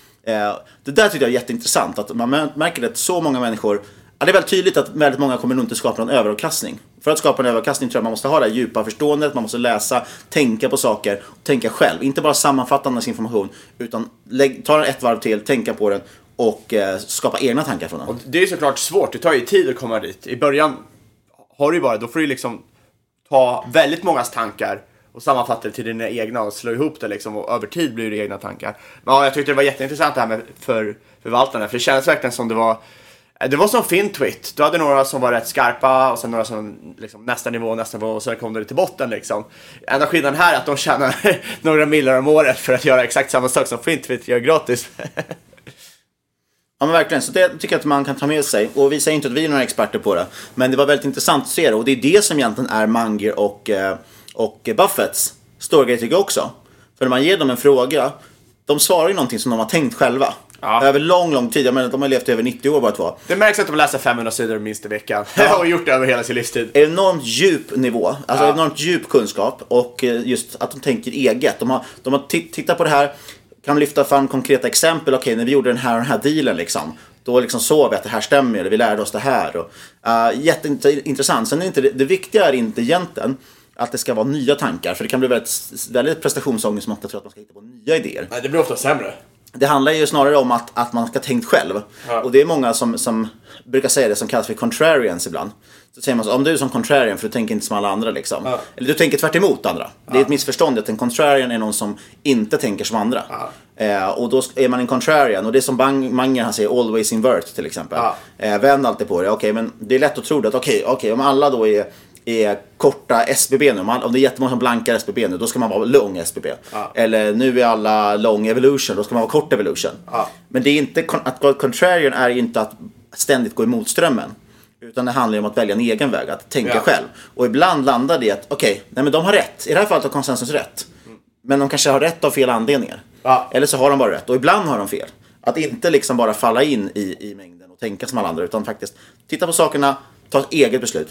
Det där tycker jag är jätteintressant, att man märker att så många människor, det är väldigt tydligt att väldigt många kommer nog inte skapa någon överavkastning. För att skapa en överkastning tror jag man måste ha det djupa förståendet, man måste läsa, tänka på saker och tänka själv. Inte bara sammanfatta annars information, utan ta ett varv till, tänka på den och skapa egna tankar från den. Och det är såklart svårt, det tar ju tid att komma dit. I början har du ju bara, då får du liksom ta väldigt mångas tankar och sammanfatta det till dina egna och slå ihop det liksom, och över tid blir det egna tankar. Men ja, jag tyckte det var jätteintressant det här med förvaltarna, för det kändes verkligen som det var som Fintwit. Du hade några som var rätt skarpa och sen några som liksom, nästa nivå och sen kom det till botten liksom. Enda skillnaden här är att de tjänar några miljoner om året för att göra exakt samma sak som Fintwit gör gratis. Ja men verkligen, så det tycker jag att man kan ta med sig. Och vi säger inte att vi är några experter på det, men det var väldigt intressant att se det. Och det är det som egentligen är Munger och Buffetts stora grej tycker jag också. För när man ger dem en fråga, de svarar ju någonting som de har tänkt själva. Ja. Över lång tid, jag menar de har levt över 90 år bara två. Det märks att de läser 500 sidor minst i veckan. Ja. Och gjort det över hela sin livstid. Enormt djup nivå, alltså enormt djup kunskap. Och just att de tänker eget. De har tittat på det här, kan lyfta fram konkreta exempel. Okej, när vi gjorde den här dealen liksom, då liksom såg vi att det här stämmer, vi lärde oss det här. Och, jätteintressant. Sen är inte det viktiga är inte egentligen att det ska vara nya tankar, för det kan bli väldigt prestationsångest om man tror att man ska hitta på nya idéer. Nej, det blir ofta sämre. Det handlar ju snarare om att man ska tänkt själv. Ja. Och det är många som brukar säga det som kallas för contrarians ibland. Så säger man så, om du är som contrarian för du tänker inte som alla andra liksom. Ja. Eller du tänker tvärt emot andra. Ja. Det är ett missförstånd att en contrarian är någon som inte tänker som andra. Ja. Och då är man en contrarian. Och det är som Manger han säger, always invert till exempel. Ja. Vänd alltid på det. Okej, men det är lätt att tro att okej, om alla då är korta SBB nu, om det är jättemånga som blankar SBB nu, då ska man vara lång SBB. Ja. Eller nu är alla lång evolution, då ska man vara kort evolution. Ja. Men det är inte att gå contrarian är inte att ständigt gå emot strömmen, utan det handlar om att välja en egen väg, att tänka själv. Och ibland landar det att nej men de har rätt, i det här fallet har konsensus rätt, men de kanske har rätt av fel anledningar. Eller så har de bara rätt, och ibland har de fel. Att inte liksom bara falla in i mängden och tänka som alla andra, utan faktiskt titta på sakerna, ta ett eget beslut.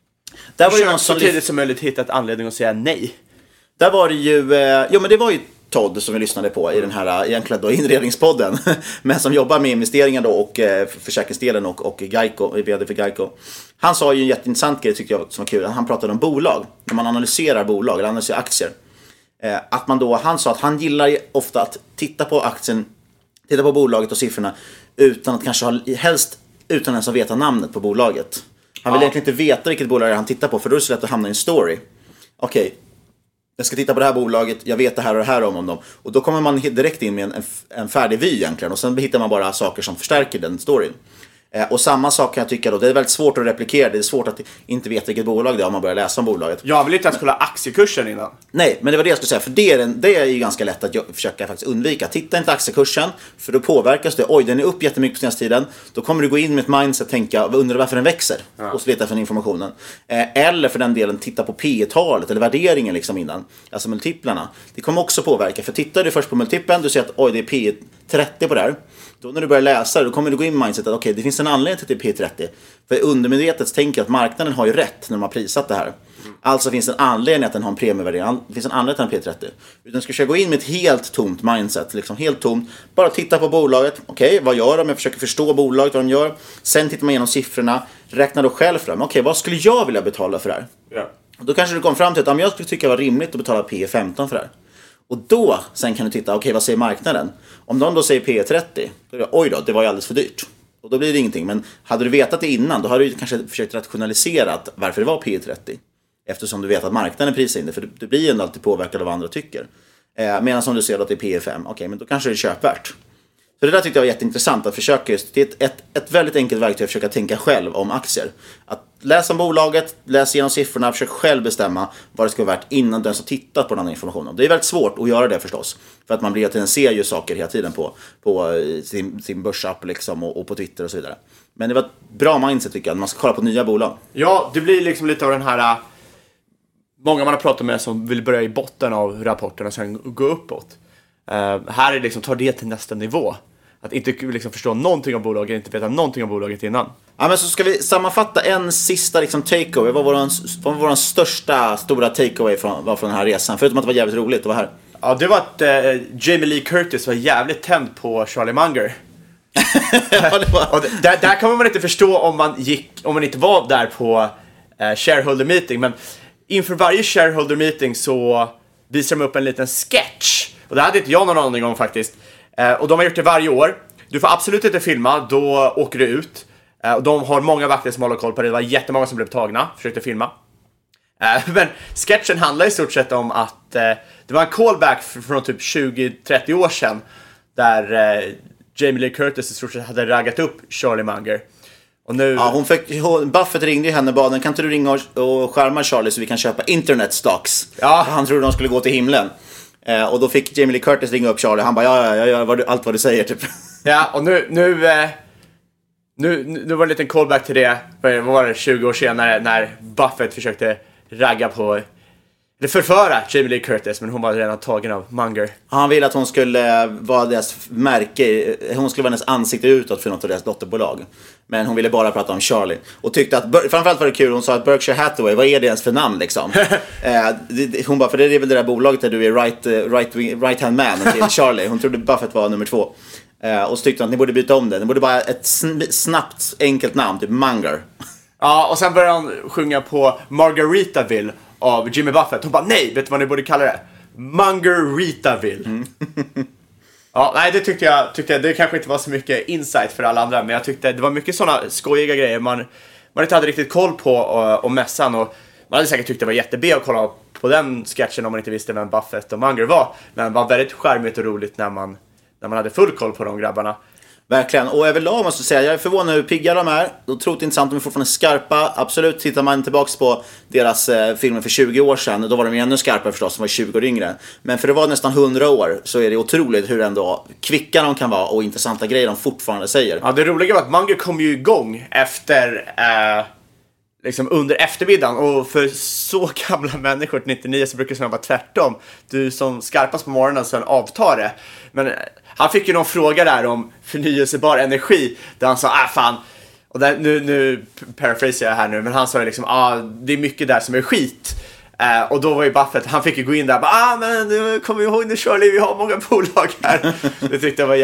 Där var ju någon så tidigt som möjligt hitta ett anledning att säga nej. Där var det ju, men det var ju Todd som vi lyssnade på i den här egentligen då inredningspodden, men som jobbar med investeringar då och försäkringsdelen och Geico, vd för Geico. Han sa ju en jätteintressant grej tyckte jag som var kul. Han pratade om bolag, när man analyserar bolag eller analyserar aktier. Att man då, han sa att han gillar ju ofta att titta på aktien, titta på bolaget och siffrorna utan att kanske helst utan ens att veta namnet på bolaget. Han vill egentligen inte veta vilket bolag han tittar på, för då är det så lätt att hamna i en story. Okej, jag ska titta på det här bolaget, jag vet det här och det här om dem. Och då kommer man direkt in med en färdig vy egentligen. Och sen hittar man bara saker som förstärker den storyn. Och samma sak kan jag tycka då, det är väldigt svårt att replikera. Det är svårt att inte veta vilket bolag det är om man börjar läsa om bolaget. Jag vill inte ens kolla aktiekursen innan. Nej, men det var det jag skulle säga. För det är ju ganska lätt att försöka faktiskt undvika. Titta inte aktiekursen, för då påverkas det. Oj, den är upp jättemycket på senaste tiden. Då kommer du gå in med ett mindset och tänka, undra varför den växer. Och så leta för den informationen. Eller för den delen, titta på P-talet eller värderingen liksom innan. Alltså multiplarna. Det kommer också påverka. För tittar du först på multiplen, du ser att oj, det är P30 på det här. Då när du börjar läsa, då kommer du gå in med mindset att okej, det finns en anledning till P30. För undermedvetet tänker att marknaden har ju rätt när de har prissatt det här. Alltså finns det en anledning att den har en premievärdering. Det finns en anledning till P30. Utan ska jag gå in med ett helt tomt mindset, liksom helt tomt. Bara titta på bolaget. Okej, vad gör de? Jag försöker förstå bolaget, vad de gör. Sen tittar man igenom siffrorna. Räknar då själv fram. Okej, vad skulle jag vilja betala för det här? Ja. Då kanske du kommer fram till att jag skulle tycka det var rimligt att betala P15 för det här. Och då sen kan du titta, okej, vad säger marknaden? Om de då säger P30, då är det, oj då, det var ju alldeles för dyrt. Och då blir det ingenting. Men hade du vetat det innan, då hade du kanske försökt rationalisera varför det var P30. Eftersom du vet att marknaden prisar in det. För du blir ju ändå alltid påverkad av vad andra tycker. Medan som du ser att det är P5, okej, men då kanske det är köpvärt. Så det där tyckte jag var jätteintressant att försöka just. Det är ett väldigt enkelt verktyg att försöka tänka själv om aktier. Att läsa om bolaget, läsa igenom siffrorna, försöka själv bestämma vad det ska vara värt innan den som tittat på den här informationen. Det är väldigt svårt att göra det förstås. För att man blir att den ser ju saker hela tiden på sin börsapp liksom och på Twitter och så vidare. Men det var ett bra mindset tycker jag, man ska kolla på nya bolag. Ja, det blir liksom lite av den här. Många man har pratat med som vill börja i botten av rapporten och sen gå uppåt. Här är liksom, tar det till nästa nivå. Att inte liksom förstå någonting om bolaget, inte veta någonting om bolaget innan. Ja, men så ska vi sammanfatta en sista liksom takeaway. Vad var vår största stora takeaway från den här resan? Förutom att det var jävligt roligt att vara här. Ja, det var att Jamie Lee Curtis var jävligt tänd på Charlie Munger. Ja, det var. Och där kan man inte förstå om man inte var där på shareholder meeting. Men inför varje shareholder meeting så visar de upp en liten sketch. Och det hade inte jag någon aning om faktiskt. Och de har gjort det varje år. Du får absolut inte filma, då åker du ut. Och de har många vakter som håller koll på det. Det var jättemånga som blev tagna, försökte filma. Men sketchen handlar i stort sett om att det var en callback från typ 20-30 år sedan där Jamie Lee Curtis i stort sett hade raggat upp Charlie Munger. Och nu... Ja, Buffett ringde henne och bad, kan inte du ringa och skärma Charlie så vi kan köpa internet stocks? Ja. Han trodde de skulle gå till himlen. Och då fick Jamie Lee Curtis ringa upp Charlie. Han bara, jag gör allt vad du säger typ. Ja, och nu var det en liten callback till det. Vad var det, 20 år senare när Buffett försökte ragga på, eller förföra Jamie Lee Curtis, men hon var redan tagen av Munger. Han ville att hon skulle vara deras märke, hon skulle vara hennes ansikte utåt för något av deras dotterbolag. Men hon ville bara prata om Charlie. Och tyckte att, framförallt var det kul, hon sa att Berkshire Hathaway, vad är det ens för namn liksom? Hon bara, för det är väl det där bolaget där du är right hand man till Charlie. Hon trodde Buffett var nummer 2. Och så tyckte hon att ni borde byta om det. Ni borde bara ett snabbt, enkelt namn, typ Munger. Ja, och sen började hon sjunga på Margaritaville av Jimmy Buffett. Hon bara, nej, vet du vad ni borde kalla det? Mungeritaville. Ja, nej, det tyckte jag det kanske inte var så mycket insight för alla andra, men jag tyckte det var mycket sådana skojiga grejer man inte hade riktigt koll på och mässan, och man hade säkert tyckt det var jättebra att kolla på den sketchen om man inte visste vem Buffett och Munger var, men det var väldigt charmigt och roligt när man hade full koll på de grabbarna. Verkligen, och överlag måste jag säga, jag är förvånad hur pigga de är. Otroligt intressant, de är fortfarande skarpa. Absolut, tittar man tillbaka på deras filmer för 20 år sedan, då var de ännu skarpare förstås, de var 20 år yngre. Men för det var nästan 100 år så är det otroligt hur ändå kvicka de kan vara och intressanta grejer de fortfarande säger. Ja, det roliga var att Munger kom ju igång efter... liksom under eftermiddagen, och för så gamla människor 99 så brukar det vara tvärtom. Du som skarpast på morgonen, sen avtar det. Men han fick ju någon fråga där om förnyelsebar energi där han sa, fan, och där, nu paraphrasar jag här nu, men han sa liksom, det är mycket där som är skit. Och då var ju Buffett, han fick ju gå in där, men du kommer ju ihåg nu Charlie, vi har många bolag här. Det tyckte jag var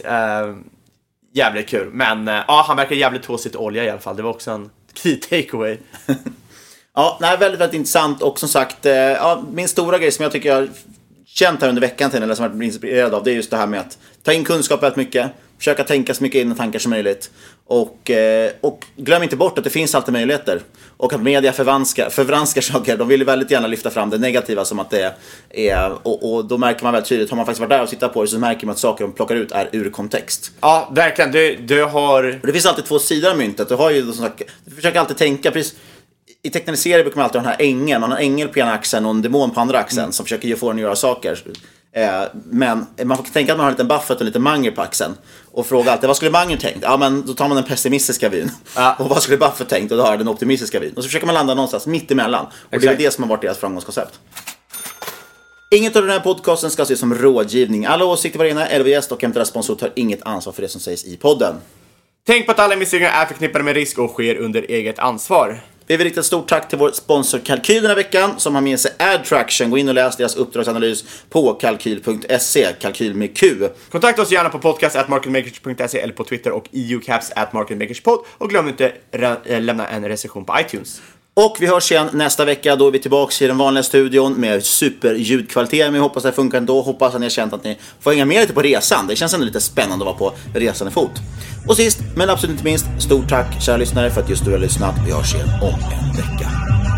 jävligt kul. Men han verkar jävligt tåsigt olja i alla fall. Det var också en key takeaway. Ja, nej, väldigt, väldigt intressant. Och som sagt, min stora grej som jag tycker jag har känt här under veckan till, eller som jag blir inspirerad av, det är just det här med att ta in kunskap väldigt mycket, försöka tänka så mycket egna tankar som möjligt, och glöm inte bort att det finns alltid möjligheter, och att media förvanskar saker. De vill väldigt gärna lyfta fram det negativa som att det är, och då märker man väldigt tydligt, har man faktiskt varit där och tittat på det, så märker man att saker de plockar ut är ur kontext. Ja, verkligen, det finns alltid två sidor av myntet. Du har ju, som sagt, du försöker alltid tänka precis. I tecknade brukar man alltid ha den här ängeln. Man har en ängel på ena axeln och en demon på andra axeln som försöker få den att göra saker. Men man får tänka att man har en liten Buffett och en liten Munger på axeln. Och fråga alltid, vad skulle Munger tänkt? Ja, men då tar man den pessimistiska vyn. Och vad skulle Buffett tänkt? Och då har jag den optimistiska vyn. Och så försöker man landa någonstans mitt emellan. Och det är det som har varit deras framgångskoncept. Inget av den här podcasten ska ses som rådgivning. Alla åsikter varje eller gäst och eventuella sponsor tar inget ansvar för det som sägs i podden. Tänk på att alla investeringar är förknippade med risk och sker under eget ansvar. Vi vill rikta ett stort tack till vår sponsor Kalkyl den här veckan, som har med sig AdTraction. Gå in och läs deras uppdragsanalys på kalkyl.se, kalkyl med Q. Kontakta oss gärna på podcast@marketmakers.se eller på Twitter och eucaps@marketmakerspod. Och glöm inte lämna en recension på iTunes. Och vi hörs igen nästa vecka. Då är vi tillbaka i den vanliga studion med superljudkvalitet. Men jag hoppas att det funkar ändå. Hoppas att ni har känt att ni får hänga med lite på resan. Det känns ändå lite spännande att vara på resan i fot. Och sist, men absolut inte minst, stort tack kära lyssnare för att just du har lyssnat. Vi hörs igen om en vecka.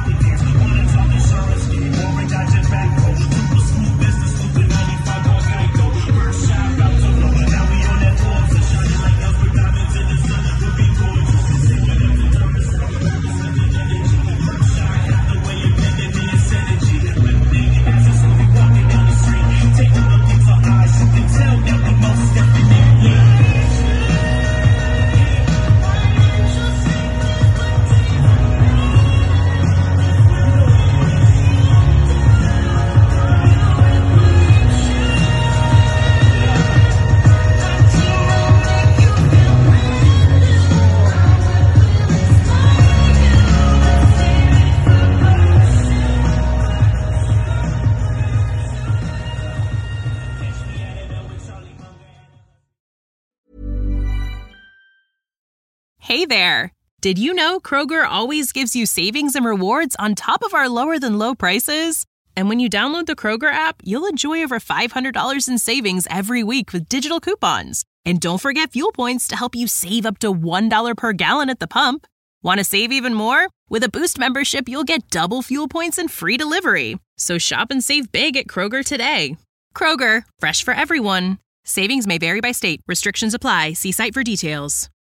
Hey there! Did you know Kroger always gives you savings and rewards on top of our lower-than-low prices? And when you download the Kroger app, you'll enjoy over $500 in savings every week with digital coupons. And don't forget Fuel Points to help you save up to $1 per gallon at the pump. Want to save even more? With a Boost membership, you'll get double fuel points and free delivery. So shop and save big at Kroger today. Kroger, fresh for everyone. Savings may vary by state. Restrictions apply. See site for details.